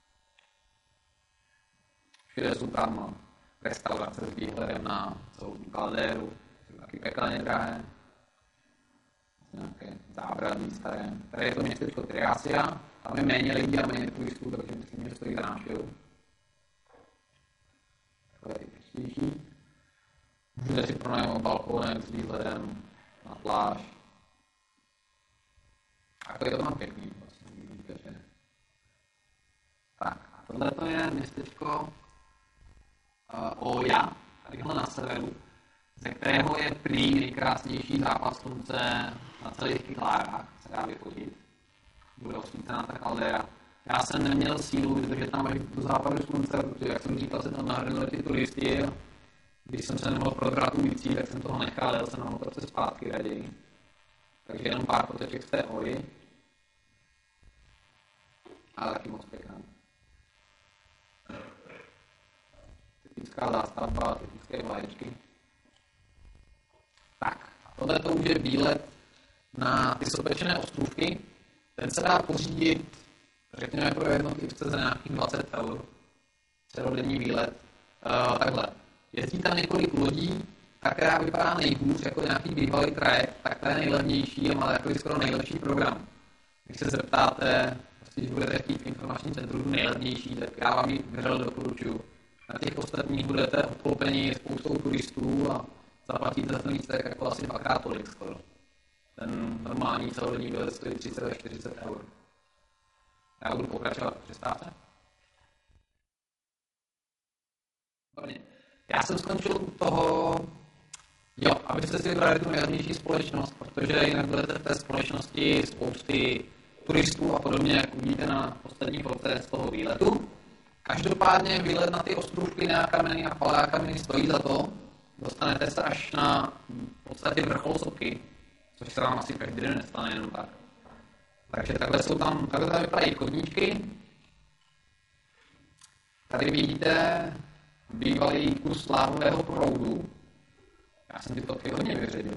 Všude jsou tam restaurace s výhledem na celou kaldéru, jsou taky pekelně drahé. Nějaké zábradlí staré. Tady je to městečko Tyrásia, tam je méně lidí a méně turistů, takže myslím, že stojí za návštěvu. Takové ty příštější. Můžete si pronajmout balkónek s výhledem na pláž. A to je to tam pěkný, vlastně vidíte, že. Tak, a tohle to je městečko uh, Oja, tadyhle na severu, ze kterého je prý nejkrásnější západ slunce na celých Kyklárách, se dá vyfotit. Bude osvícená ta kaldera. Já jsem neměl sílu vydržet tam až do západu slunce, protože, jak jsem říkal, se tam nahrnuli ty turisty a když jsem se nemohl prodrat ulicí, tak jsem toho nechal, jel jsem na motorce zpátky raději. Takže jenom pár foteček z té Oji. Ale taky moc pěkná. Typická zástavba, typické vlaječky. Tak, tohle to už je výlet na ty sopečné ostrůvky. Ten se dá pořídit, řekněme, pro jednotlivce za nějakých dvacet eur. Celodenní výlet. Uh, takhle. Jezdí tam několik lodí, ta, která vypadá nejhůř jako nějaký bývalý trajekt, tak ta je nejlevnější a má jako skoro nejlepší program. Když se zeptáte, když budete chtít v informačním centru nejlevnější, tak já vám ji vřele doporučuju. Na těch ostatních budete obklopeni spoustou turistů a zaplatíte za ten lístek jako asi dvakrát tolik skoro. Ten normální celodenní bilet stojí třicet až čtyřicet eur. Já budu pokračovat v přestávce. Já jsem skončil u toho, jo, abyste si vybrali tu nejlevnější společnost, protože jinak budete v té společnosti spousty turistů a podobně, jak uvidíte na poslední fotce z toho výletu. Každopádně výlet na ty ostrůvky Neakameny a Palákameny stojí za to. Dostanete se až na v podstatě vrchol sopky, což se vám asi každý den nestane jenom tak. Takže takhle jsou tam, takhle tam vypadají chodníčky. Tady vidíte bývalý kus lávového proudu. Já jsem ty fotky hodně vyředil.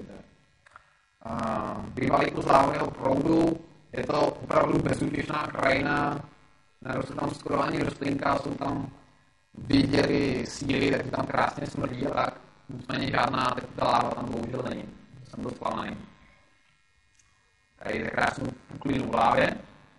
Bývalý kus lávového proudu, je to opravdu bezútěšná krajina, neroste tam skoro ani rostlinka, jsou tam viděry síly, tak tam krásně smrdí a tak. Nicméně žádná tekutá láva tam bohužel není. Jsem dost zklamaný. Tady je krásnou puklinu v lávě.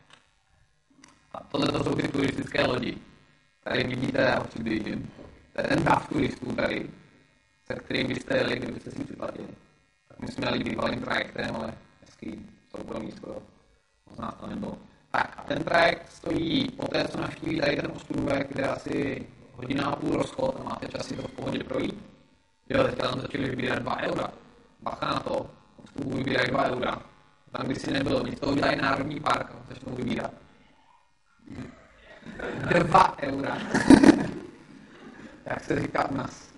A tohle to jsou ty turistické lodi. Tady vidíte, já určitě vidím. To je ten dav turistů tady, se kterým byste jeli, kdybyste si připlatili. Tak my jsme jeli bývalým trajektem, ale hezký soukromý skoro. Možná to nebylo. Tak a ten trajekt stojí po té, co navštíví tady ten ostrůvek, kde asi hodina a půl rozchod a máte čas si to v pohodě projít. Jo, teďka tam začali vybírat dva eura. Bacha na to, ostrůvku vybírají dva eura. Tam, když si nebylo, nic toho udělají národní park a začnou vybírat. Dva eura. Jak se říká u nás.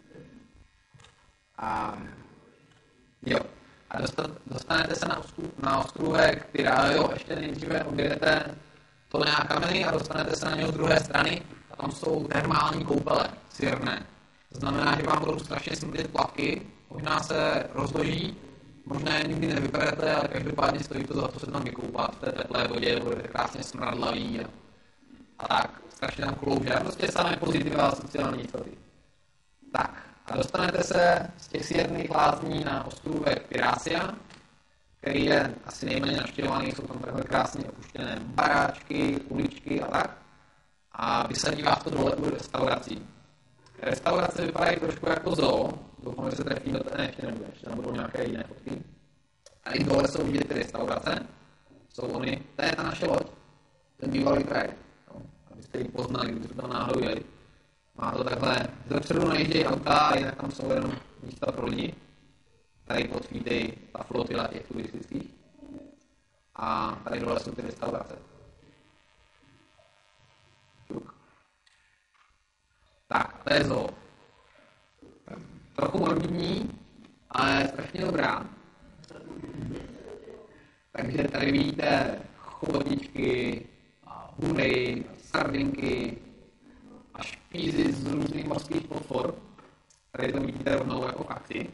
A jo. A dostat, dostanete se na, ostrův, na ostrůvek, která jo, ještě nejdříve objedete to Neakameny a dostanete se na něho z druhé strany a tam jsou termální koupele, sirné. To znamená, že vám budou strašně smrdět plavky, možná se rozloží, možná je nikdy nevyberete, ale každopádně stojí to za to se tam vykoupat v té teplé vodě, budete krásně smradlavý a, a tak, strašně tam klouže. Prostě samé pozitiva a sociální jistoty. Tak. A dostanete se z těch sírných lázní na ostrůvek Pirásia, který je asi nejméně navštěvovaný, jsou tam takhle krásně opuštěné baráčky, uličky a tak. A vysadí vás to dole u restaurací. Restaurace vypadají trošku jako zoo, doufám, že se trefíme, ne, ještě nebude, ještě tam budou nějaké jiné fotky. A i dole jsou vidět ty restaurace, jsou oni, to je ta naše loď, ten bývalý trajekt, no, abyste ji poznali, když tam náhodou jeli. Má to takhle, zepředu najíždějí auta a jinak tam jsou jenom místa pro lidi. Tady podsvítej ta flotila těch turistických. A tady dole jsou ty restaurace. Čuk. Tak, to je zoo. Trochu morbidní, ale strašně dobrá. Takže tady vidíte chobotničky, hury, sardinky, a špízy z různých morských potfor. Tady to vidíte rovnou jako akci.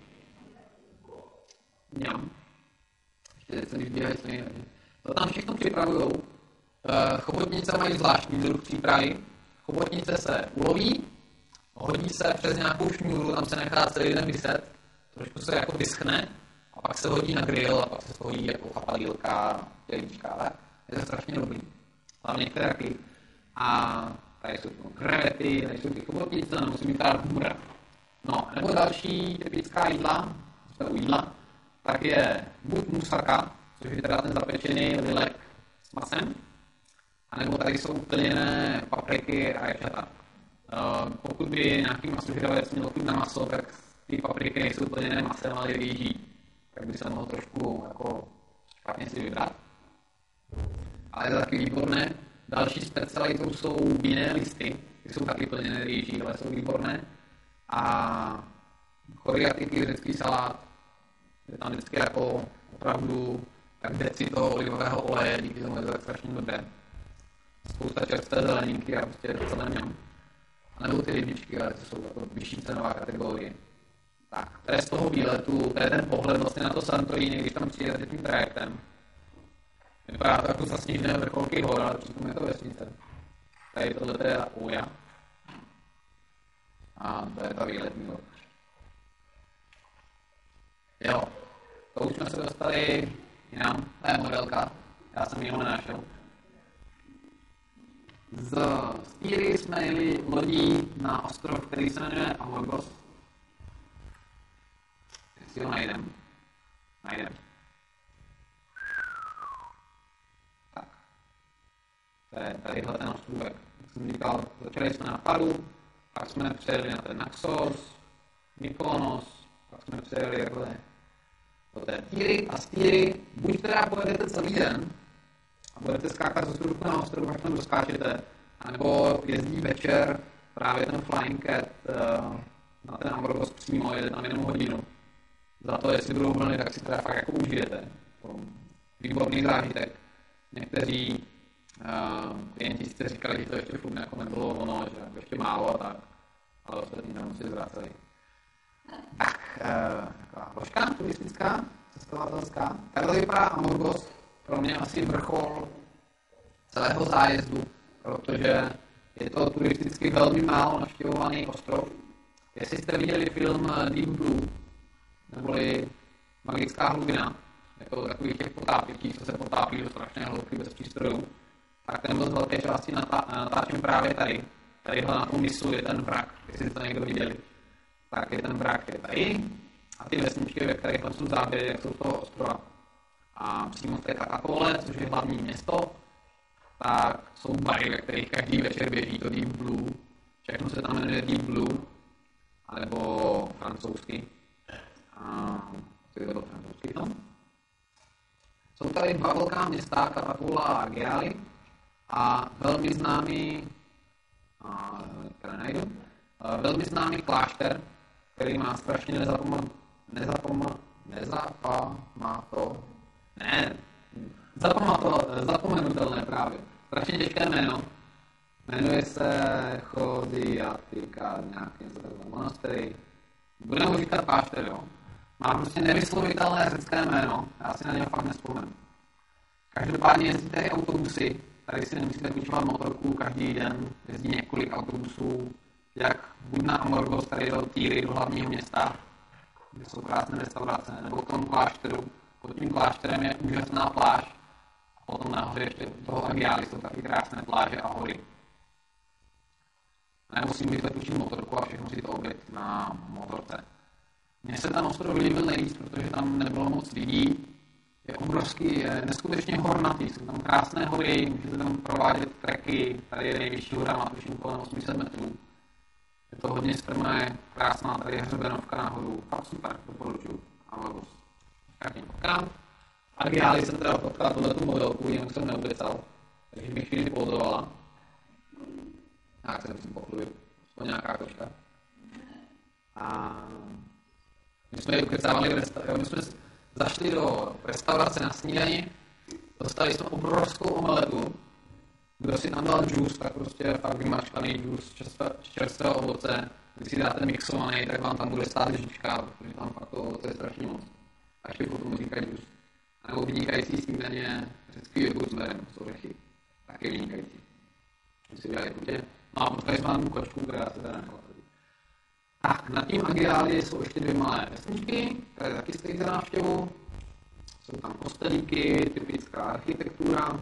Mňam. Ještě se když běhají stejně. To tam všechno připravujou. Chobotnice mají zvláštní druh přípravy. Chobotnice se uloví, hodí se přes nějakou šňůru, tam se nechá celý den vyset, trošku se jako vyschne a pak se hodí na grill a pak se hodí jako chapalílka, tělíčka, ale je to strašně dobrý. Hlavně některé taky. A tady jsou krevety, tady jsou ty chobotnice, nemusí mít právě humra. No, nebo další typická jídla, jsme u jídla, tak je buď musaka, což je teda ten zapečený lilek s masem, anebo tady jsou plněné papriky a rajčata. Uh, pokud by nějaký masožravec měl chuť na maso, tak ty papriky nejsou plněné masem, ale rýží, tak by se mohl trošku jako špatně si vybrat. Ale je to taky výborné. Další specialitou jsou vinné listy, ty jsou taky plněné rýží, ale jsou výborné. A choriatiky, řecký salát, je tam vždycky jako opravdu tak deci toho olivového oleje, díky tomu je to tak strašně dobré. Spousta čerstvé zeleninky a prostě docela mňam. A nebo ty rybičky, ale to jsou jako vyšší cenová kategorie. Tak, to je z toho výletu, to je ten pohled vlastně na to Santorini, když tam přijedete tím trajektem. Vypadá to jako zasněžené vrcholky hor, ale přitom je to vesnice. Tady tohle je ta Uja. A to je ta výletní loď. Jo, to už jsme se dostali jinam, to je modelka, já jsem ji ho nenašel. Z Stýry jsme jeli lodí na ostrov, který se jmenuje Amorgos. Jestli ho najdem. Najdem. Tak. To je tadyhle ten ostrůvek. Jak jsem říkal, začali jsme na Paru, pak jsme přejeli na ten Naxos, Mykonos, pak jsme přejeli takhle do té Týry a z Týry buď teda pojedete celý den a budete skákat z ostrovku na ostrov, až tam doskáčete, anebo jezdí večer právě ten Flying Cat uh, na ten Amorgos přímo, jede tam jenom hodinu. Za to, jestli budou vlny, tak si teda fakt jako užijete. Výborný zážitek. Někteří uh, klienti si říkali, že to ještě furt jako nebylo ono, že jako ještě málo a tak, ale ostatní tam si zvraceli. Tak, uh, taková ložka turistická, cestovatelská. Takhle vypadá Amorgos, pro mě asi vrchol celého zájezdu, protože je to turisticky velmi málo navštěvovaný ostrov. Jestli jste viděli film Deep Blue, neboli Magická hlubina, jako takových těch potápěčí, co se potápí do strašné hloubky bez přístrojů, tak ten byl z velké části natáčen právě tady. Tadyhle na tom mysu je ten vrak, jestli to někdo viděli. Tak je ten vrak je tady a ty vesničky, ve kterých jsou záběry, jak jsou toho ostrova. A přímo v té Coca-Cole, což je hlavní město, tak jsou bary, ve kterých každý večer běží to Deep Blue. Všechno se tam jmenuje Deep Blue, alebo francouzsky. A to je to francouzský tam. Jsou tady dva velká města, Katapula a Argiali, a velmi známý, a, které najdu, a velmi známý klášter, který má strašně nezapoma, nezapoma, nezapamato, ne, zapamato, zapomenutelné právě, strašně těžké jméno. Jmenuje se Chodiatika, nějaký něco takové monastery. Budeme ho říkat klášter, jo. Má prostě nevyslovitelné řecké jméno, já si na něho fakt nespomenu. Každopádně jezdí tady autobusy, tady si nemusíte půjčovat motorku, každý den jezdí několik autobusů, jak buď na Amorgos, tady do Týry, do hlavního města, kde jsou krásné restaurace, nebo k tomu klášteru. Pod tím klášterem je úžasná pláž, a potom nahoře ještě toho Agiali jsou taky krásné pláže a hory. Nebo si můžete půjčit motorku a všechno si to obět na motorce. Mně se ten ostrov líbil nejvíc, protože tam nebylo moc lidí. Je obrovský, je neskutečně hornatý, jsou tam krásné hory, můžete tam provádět treky, tady je nejvyšší hora, má tuším kolem osm set metrů. Je to hodně strmé, krásná, tady je hřebenovka nahoru, fakt super, doporučuji. Amorgos. Každým potkám. Argiali jsem teda potkal tohletu modelku, jenom jsem neobecal, takže bych chvíli pozovala. Tak se musím pochlubit, aspoň nějaká kočka. A my jsme ji ukecávali v restauraci, my jsme zašli do restaurace na snídani, dostali jsme obrovskou omeletu, kdo si tam dal džus, tak prostě fakt vymačkaný džus z čerstvého ovoce, když si dáte mixovaný, tak vám tam bude stát lžička, protože tam fakt to ovoce je strašně moc. A ještě potom říkají džus. A nebo vynikající snídaně řecký jogurt s medem, jsou řechy, taky vynikající. My si udělali chutě. No a potkali jsme tam kočku, která se teda nechala. Tak, nad tím Agiali jsou ještě dvě malé vesničky, které taky stojí za návštěvu. Jsou tam kostelíky, typická architektura.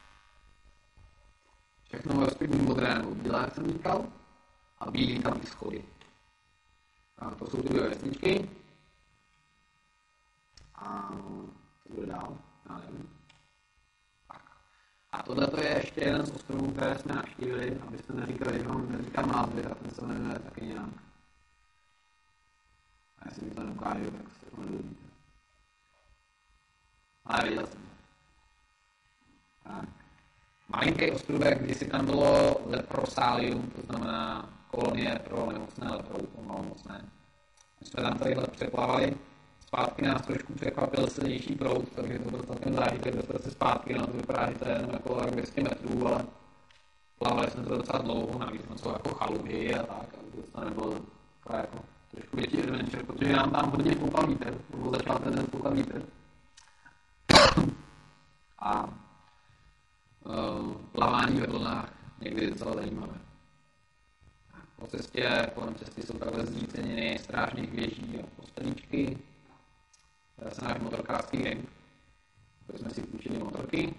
Všechno ve střední modré nebo bílé, jak jsem říkal. A bílý tam i schody. A to jsou ty dvě vesničky. A co bude dál? Já nevím. A tohle je ještě jeden z ostrovů, které jsme navštívili, abyste neříkali, že vám neříkám názvy, a ten se jmenuje taky nějak. A jestli mi to neukážu, tak se to nedozvíte. Ale viděl jsem. Tak. Malinký ostrovek, kdysi tam bylo leprosalium, to znamená kolonie pro nemocné leprou, malomocné. My jsme tam tadyhle přeplavali. Zpátky nás trošku překvapil silnější proud, takže to byl celkem zážitek, dostat se zpátky, no to vypadá, že to je jenom jako dvě stě metrů, ale plavali jsme to docela dlouho, navíc jsme jsou jako chalupy a tak, a to nebylo jako trošku větší adventure, protože nám tam hodně koupal vítr, nebo začal ten den koupat vítr. A uh, plavání ve vlnách někdy docela zajímavé. Po cestě, kolem cesty jsou takhle zříceniny strážných věží a postelíčky. To je se náš motorkářský ring. Tady jsme si půjčili motorky.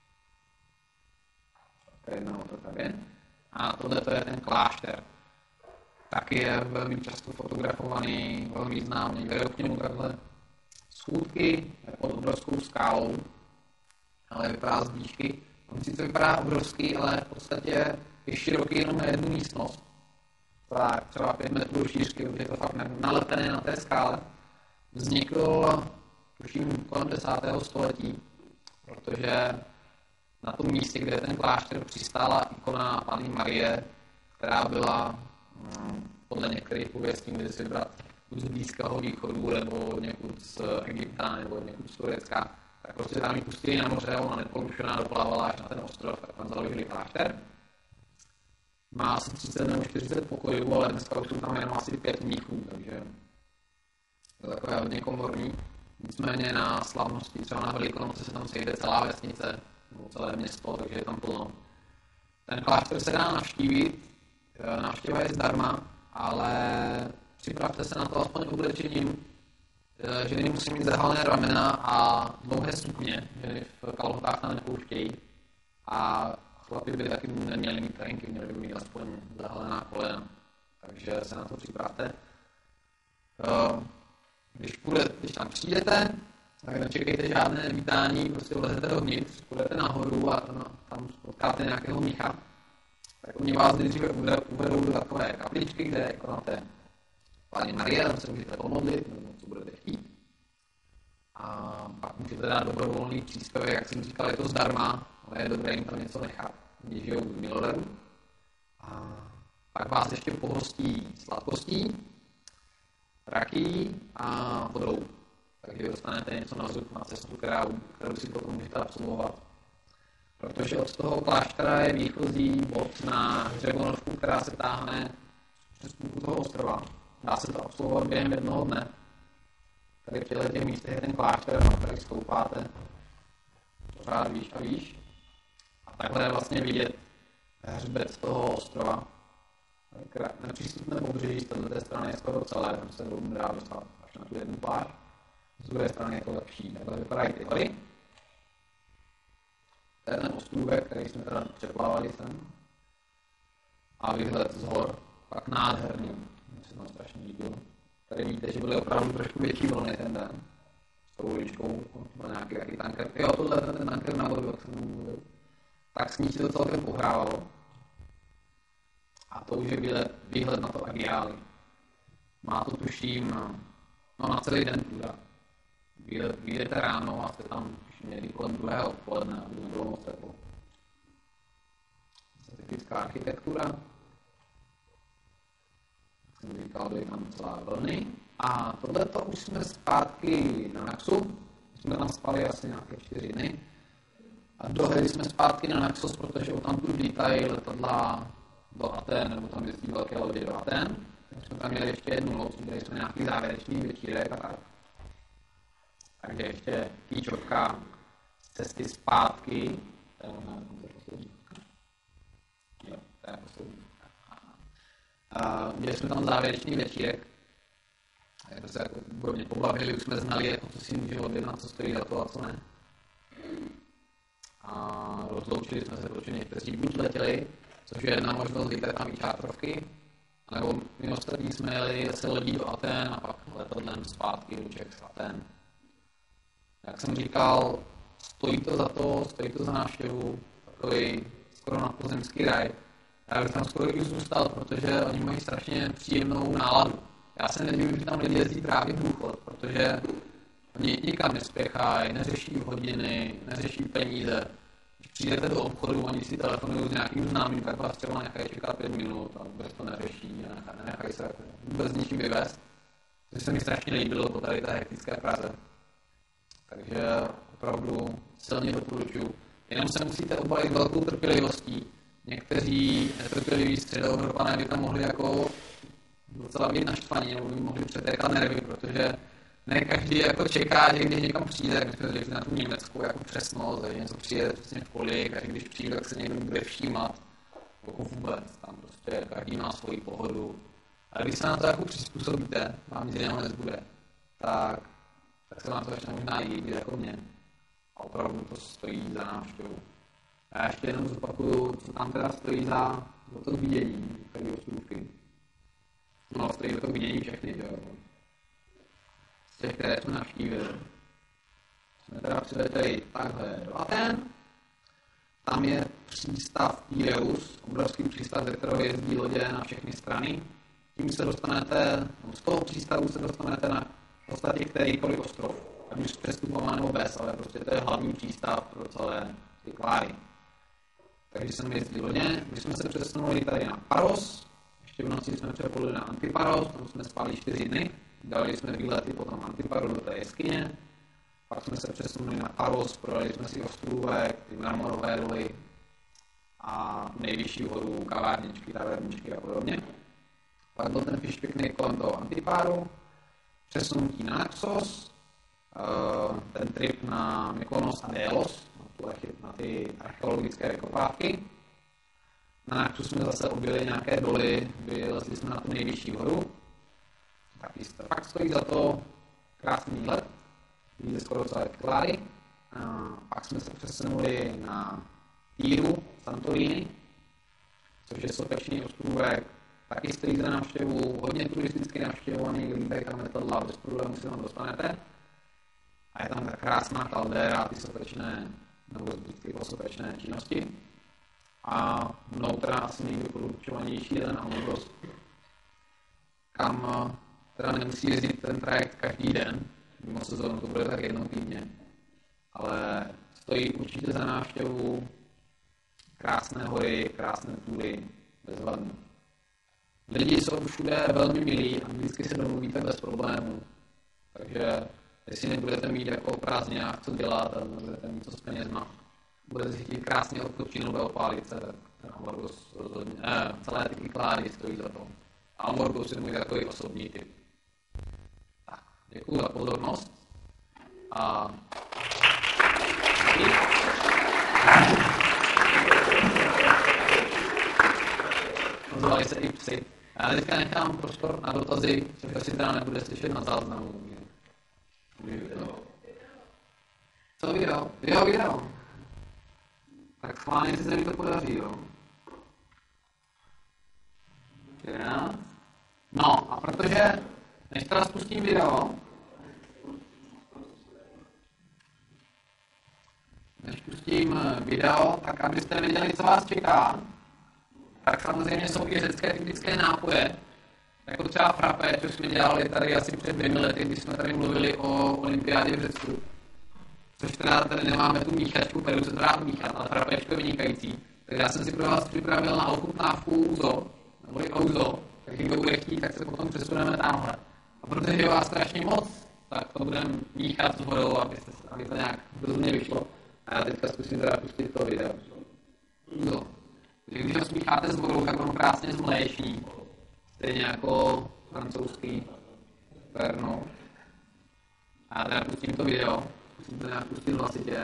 To je jedna motorka dvě. A tohle to je ten klášter. Taky je velmi často fotografovaný, velmi známý. Vedou k němu takhle schůdky pod obrovskou skálou, ale vypadá z výšky. On sice vypadá obrovský, ale v podstatě je široký jenom na jednu místnost. Tak třeba pět metrů šířky, protože je to fakt nalepené na té skále. Vznikl, tuším, kolem desátého století, protože na tom místě, kde je ten klášter, přistála ikona Panny Marie, která byla hm, podle některých pověstí, může si vybrat buď z Blízkého východu, nebo někud z Egypta, nebo někud z Turecka. Tak prostě tam ji pustili na moře, ona neporušená doplavala až na ten ostrov, tak tam založili klášter. Má asi třicet nebo čtyřicet pokojů, ale dneska už jsou tam jenom asi pět mnichů, takže je to takové hodně komorní. Nicméně na slavnosti, třeba na Velikonoce se tam sejde celá vesnice, nebo celé město, takže je tam plno. Ten klášter se dá navštívit, návštěva je zdarma, ale připravte se na to aspoň oblečením. Ženy musí mít zahalené ramena a dlouhé sukně, ženy v kalhotách tam nepouštějí. A chlapi by taky neměli mít trenky, měli by mít aspoň zahalená kolena. Takže se na to připravte. Když, půjde, když tam přijdete, tak nečekejte žádné vítání, prostě vlezete dovnitř, půjdete nahoru a tam, tam potkáte nějakého mnicha. Tak oni vás nejdříve uvedou do takové kapličky, kde je konáte Panny Marie, tam se můžete pomodlit, nebo co budete chtít. A pak můžete dát dobrovolný příspěvek, jak jsem říkal, je to zdarma, ale je dobré jim tam něco nechat, když žijou z milodarů. A pak vás ještě pohostí sladkostí, raky a vodou. Takže dostanete něco na zub, na cestu, kterou, kterou si potom můžete absolvovat. Protože od toho kláštera je výchozí bod na hřebonožku, která se táhne přes půlku toho ostrova. Dá se to absolvovat během jednoho dne. Tady v těchto těch místech je ten klášter, na který stoupáte pořád výš a výš. A takhle je vlastně vidět hřbet toho ostrova. Nepřístupné pobřeží z této strany je skoro celé, tam se dá dostat až na tu jednu pláž. Z druhé strany je to lepší. Takhle vypadají ty hory. To je ten ostrůvek, který jsme teda přeplávali sem. A výhled z hor, pak nádherný. Mně se tam strašně líbilo. Tady vidíte, že byly opravdu trošku větší vlny ten den. S tou uličkou, byl nějaký jaký tanker. Jo, tohle je ten tanker na vodu, jak jsem mluvil. Tak s ní si to celkem pohrávalo. A to už je výhled, výhled na to Agiály. Má to tuším no, na celý den teda. Vyjdete ráno a jste tam někdy kolem druhého odpoledne, aby nebylo moc teplo. Typická architektura. Jak jsem říkal, byly tam celá vlny. A tohleto už jsme zpátky na Naxu. Jsme tam spali asi nějaké čtyři dny. A dojeli jsme zpátky na Naxos, protože tam tu lítají letadla do Aten, nebo tam jezdí velké lodě do Aten. Tak jsme tam měli ještě jednu noc, kde jsme nějaký závěrečný večírek a tak. Takže ještě kýčovka z cesty zpátky. To je možná poslední. Jo, to je poslední. Měli jsme tam závěrečný večírek. Takže se jako hodně pobavili, už jsme znali, jako co si může objednat, co stojí za to a co ne. A rozloučili jsme se, protože někteří buď letěli, což je jedna možnost, lítat tam i čátrovky, nebo my ostatní jsme jeli se lodí do Aten a pak letadlem zpátky do Čech z Aten. Jak jsem říkal, stojí to za to, stojí to za návštěvu, takový skoro nadpozemský raj. Já bych tam skoro i zůstal, protože oni mají strašně příjemnou náladu. Já se nedivím, že tam lidi jezdí právě v důchod, protože oni nikam nespěchají, neřeší hodiny, neřeší peníze. Když přijdete do obchodu, oni si telefonují s nějakým známým, tak vás třeba nechají čekat pět minut a vůbec to neřeší, nenechají se vůbec ničím vyvést. To se mi strašně líbilo po tady té hektické Praze. Takže opravdu silně doporučuji. Jenom se musíte obalit velkou trpělivostí. Někteří netrpěliví středoevropané by tam mohli jako docela být naštvaní, nebo by mohli přetékat nervy, protože ne každý jako čeká, že když někam přijde, jak jsme řekli na tu německou jako přesnost, že něco přijede přesně v kolik, a když přijde, tak se někdo bude všímat. Jako vůbec, tam prostě každý má svoji pohodu. A když se na to jako přizpůsobíte, vám nic jiného nezbude, tak tak se vám to začne možná líbit jako mě. A opravdu to stojí za návštěvu. Já ještě jenom zopakuju, co tam teda stojí za, za to vidění, tady ostrůvky. No, stojí za to vidění všechny, že jo. Z těch, které jsme navštívili. Jsme teda přiletěli takhle do Aten. Tam je přístav Pireus, obrovský přístav, ze kterého jezdí lodě na všechny strany. Tím se dostanete, no z toho přístavu se dostanete na v podstatě kterýkoliv ostrov. Ať už přestupová nebo bez, ale prostě to je hlavní přístav pro celé ty kláry. Takže jsem jezdil lodě, když jsme se přesunuli tady na Paros, ještě v noci jsme přepluli na Antiparos, tam jsme spali čtyři dny, dali jsme výlety potom Antiparos do té jeskyně, pak jsme se přesunuli na Paros, projeli jsme si ostrůvek, ty mramorové doly a nejvyšší horu, kavárničky, taverničky a podobně. Pak byl ten fish picnic kolem toho Antipáru, přesunutí na Naxos, ten trip na Mykonos a Délos, na ty archeologické vykopávky. Na Naxos jsme zase objeli nějaké doly, vylezli jsme na tu nejvyšší horu. Taky fakt stojí za to krásný výlet, vidíte skoro celé kláry. Pak jsme se přesunuli na Týru, Santorini, což je sopečný ostrůvek, taky stojí za návštěvu, hodně turisticky navštěvovaný, kdyby tam letadla, bez problémů si tam dostanete. A je tam ta krásná kaldéra, ty sopečné, nebo zbytky po sopečné činnosti. A mnou teda asi nejdoporučovanější jeden Amoros, kam teda nemusí jezdit ten trajekt každý den, mimo sezónu to bude tak jednou týdně. Ale stojí určitě za návštěvu, krásné hory, krásné túry, bezvadné. Lidi jsou všude velmi milí a vždycky se domluvíte bez problémů. Takže jestli nebudete mít jako prázdňák co dělat a nebudete mít co s penězma, budete si chtít krásně odpočinout a opálit se, tak Amorgos rozhodně, eh, celé ty kláry stojí za to. A Amorgos je můj takový osobní typ. Tak, děkuji za pozornost. A ozvali se i psy. Já teďka nechám prostor na dotazy, což si teda nebude slyšet na záznamu. Co video? Jo, video. Tak schválně si se mi to podaří, jo. jedenáct. No, a protože, než teda spustím video, než pustím video, tak abyste věděli, co vás čeká, tak samozřejmě jsou i řecké typické nápoje, jako třeba frappé, což jsme dělali tady asi před dvěmi lety, když jsme tady mluvili o olympiádě v Řecku. Což teda tady nemáme tu míchačku, kterou se to dá míchat, ale frappéčko je vynikající. Tak já jsem si pro vás připravil na ochutnávku úzo, nebo i ouzo, takže kdo bude chtít, tak se potom přesuneme tamhle. A protože je vás strašně moc, tak to budeme míchat s vodou, aby, se, aby to nějak rozumně vyšlo. A já teďka zkusím teda pustit to video. Úzo. Takže když ho smícháte s vodou, tak ono krásně zmléčí. Stejně jako francouzský perno. A já teda pustím to video. Musím to nějak pustit hlasitě.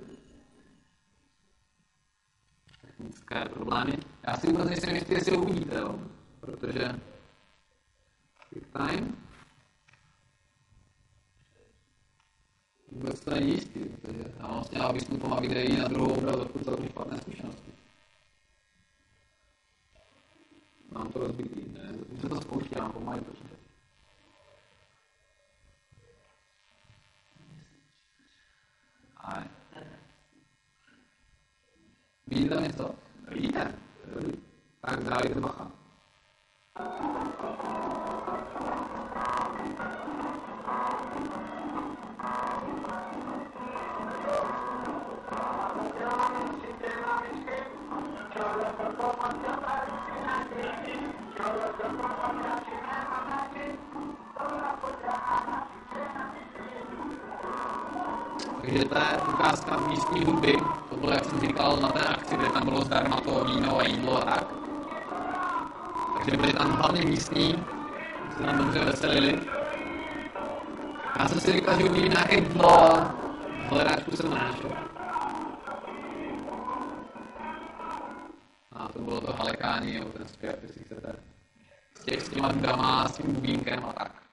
Technické problémy. Já si vůbec nejsem jistý, jestli ho uvidíte, jo? Protože quick time. Vůbec to není jistý, protože já vlastně já vystupovám videí na druhou obrazovku celkem špatné zkušenosti. Mám to rozbitý, ne, už se to spouští, já mám pomalu počítat. Ale... Vidíte tam něco? Vidíte? Tak dávajte bacha. Takže to je ukázka místní hudby. To bylo, jak jsem říkal, na té akci, kde tam bylo zdarma to víno a jídlo a tak. Takže byli tam hlavně místní, se tam dobře veselili. Já jsem si říkal, že uvidím nějaké jídlo a v hledáčku jsem nenašel. A to bylo to halekání, nebo ten zpěv, jestli chcete. S, těch, s těma dudama, s tím bubínkem a tak.